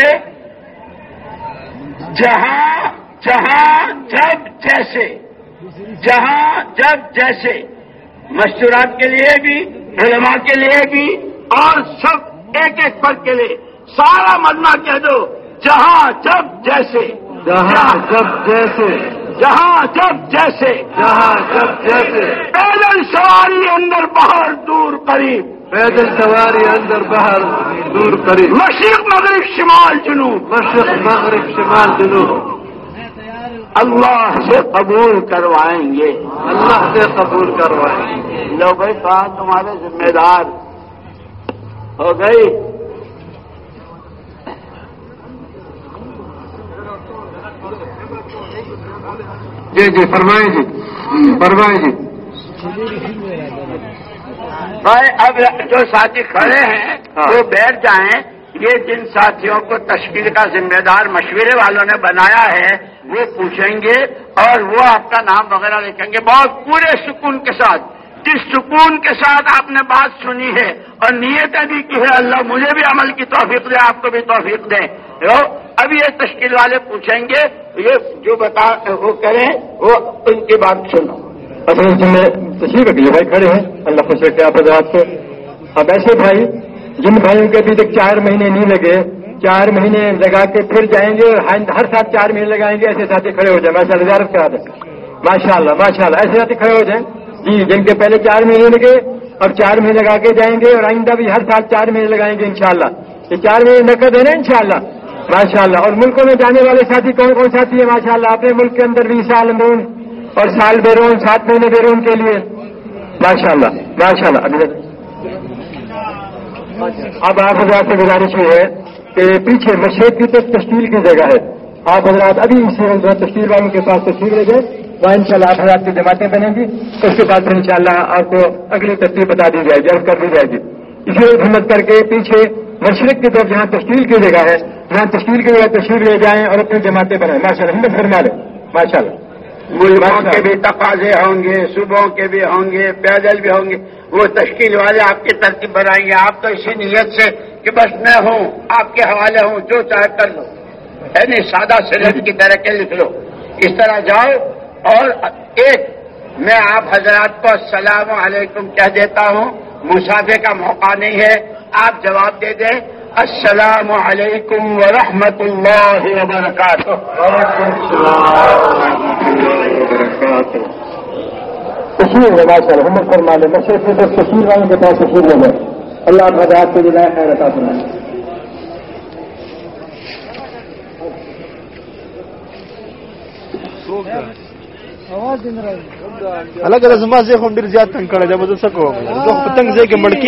جہاں جہاں جب جیسے جہاں جب جیسے مستورات کے لیے بھی، علماء کے لیے بھی اور سب ایک ایک فرد کے لیے سارا مجمع کہہ دو جہاں جب جیسے جہاں جب جیسے جہاں جب جیسے جہاں جب جیسے پیدل سواری اندر باہر دور قریب، پیدل سواری اندر باہر دور قریب، مشرق مغرب شمال جنوب، مشرق مغرب شمال جنوب اللہ سے قبول کروائیں گے، اللہ سے قبول کروائیں گے. لو بھائی کہاں تمہارے ذمہ دار ہو گئی. جی جی فرمائیں جی فرمائیں جی. بھائی اب جو ساتھی کھڑے ہیں وہ بیٹھ جائیں. یہ جن ساتھیوں کو تشکیل کا ذمہ دار مشورے والوں نے بنایا ہے وہ پوچھیں گے اور وہ آپ کا نام وغیرہ لکھیں گے بہت پورے سکون کے ساتھ. جس سکون کے ساتھ آپ نے بات سنی ہے اور نیتیں بھی کی ہے اللہ مجھے بھی عمل کی توفیق دے، آپ کو بھی توفیق دیں. اب یہ تشکیل والے پوچھیں گے، یہ جو بتا وہ کریں وہ ان کی بات سنو. اصل میں تشریف رکھیے بھائی کھڑے ہیں اللہ خوش رکھے آپ حضرات کو. اب ایسے بھائی جن بھائیوں کے ابھی تک چار مہینے نہیں لگے چار مہینے لگا کے پھر جائیں گے اور ہر ساتھ چار مہینے لگائیں گے ایسے ساتھی کھڑے ہو جائیں. ماشاء اللہ زیارت کرا دیں. ماشاء اللہ ماشاء اللہ ایسے ساتھی کھڑے ہو جائیں جی جن کے پہلے چار مہینے لگے اور چار مہینے لگا کے جائیں گے اور آئندہ بھی ہر سال چار مہینے لگائیں گے انشاءاللہ. یہ چار مہینے نقد ہے نا انشاءاللہ. ماشاء اللہ. اور ملکوں میں جانے والے ساتھی کون کون ساتھی ہیں ماشاء اللہ؟ اپنے ملک کے اندر بھی سال اندرون اور سال بیرون، سات مہینے بیرون کے لیے ماشاء اللہ ماشاء اللہ. ابھی اب آپ حضرات سے گزارش یہ ہے کہ پیچھے مشرق کی طرف تشکیل کی جگہ ہے، آپ حضرات ابھی سے تشکیل والوں کے پاس تشکیل لے جائیں، وہاں ان شاء اللہ آپ حضرات کی جماعتیں بنیں گی. اس کے بعد پھر ان شاء اللہ آپ کو اگلی ترتیب بتا دی جائے گی، عرض کر دی جائے گی. اسی ہمت کر کے پیچھے مشرق کی طرف جہاں تشکیل کی جگہ ہے، جہاں تشکیل کی جگہ تشکیل لے جائیں اور اپنی جماعتیں بنائیں. ماشاء اللہ ہمت فرما لیں. ماشاء اللہ ملکوں کے بھی تقاضے ہوں گے، صوبوں کے بھی ہوں گے، پیدل بھی ہوں گے، وہ تشکیل والے آپ کی ترتیب بنائیں گے. آپ تو اسی نیت سے کہ بس میں ہوں، آپ کے حوالے ہوں، جو چاہے کر لو، یعنی سادہ سلیٹ کی طرح کے لکھ لو، اس طرح جاؤ. اور ایک میں آپ حضرات کو السلام علیکم کہہ دیتا ہوں، مسافے کا موقع نہیں ہے، آپ جواب دے دیں السلام علیکم ورحمۃ اللہ وبرکاتہ. تشہیر ہے ماشاء اللہ ہمت فرما لیں. مشرق کی طرف تشہیر والوں کے پاس تشہیر لے جائیں. اللہ آپ حضرات کو جزائے خیر عطا فرمائے. الگ رزما سے خو ډیر زیات تنگ کړی دی، به زه څه کوم؟ زه خو په تنګ ځای کې مړ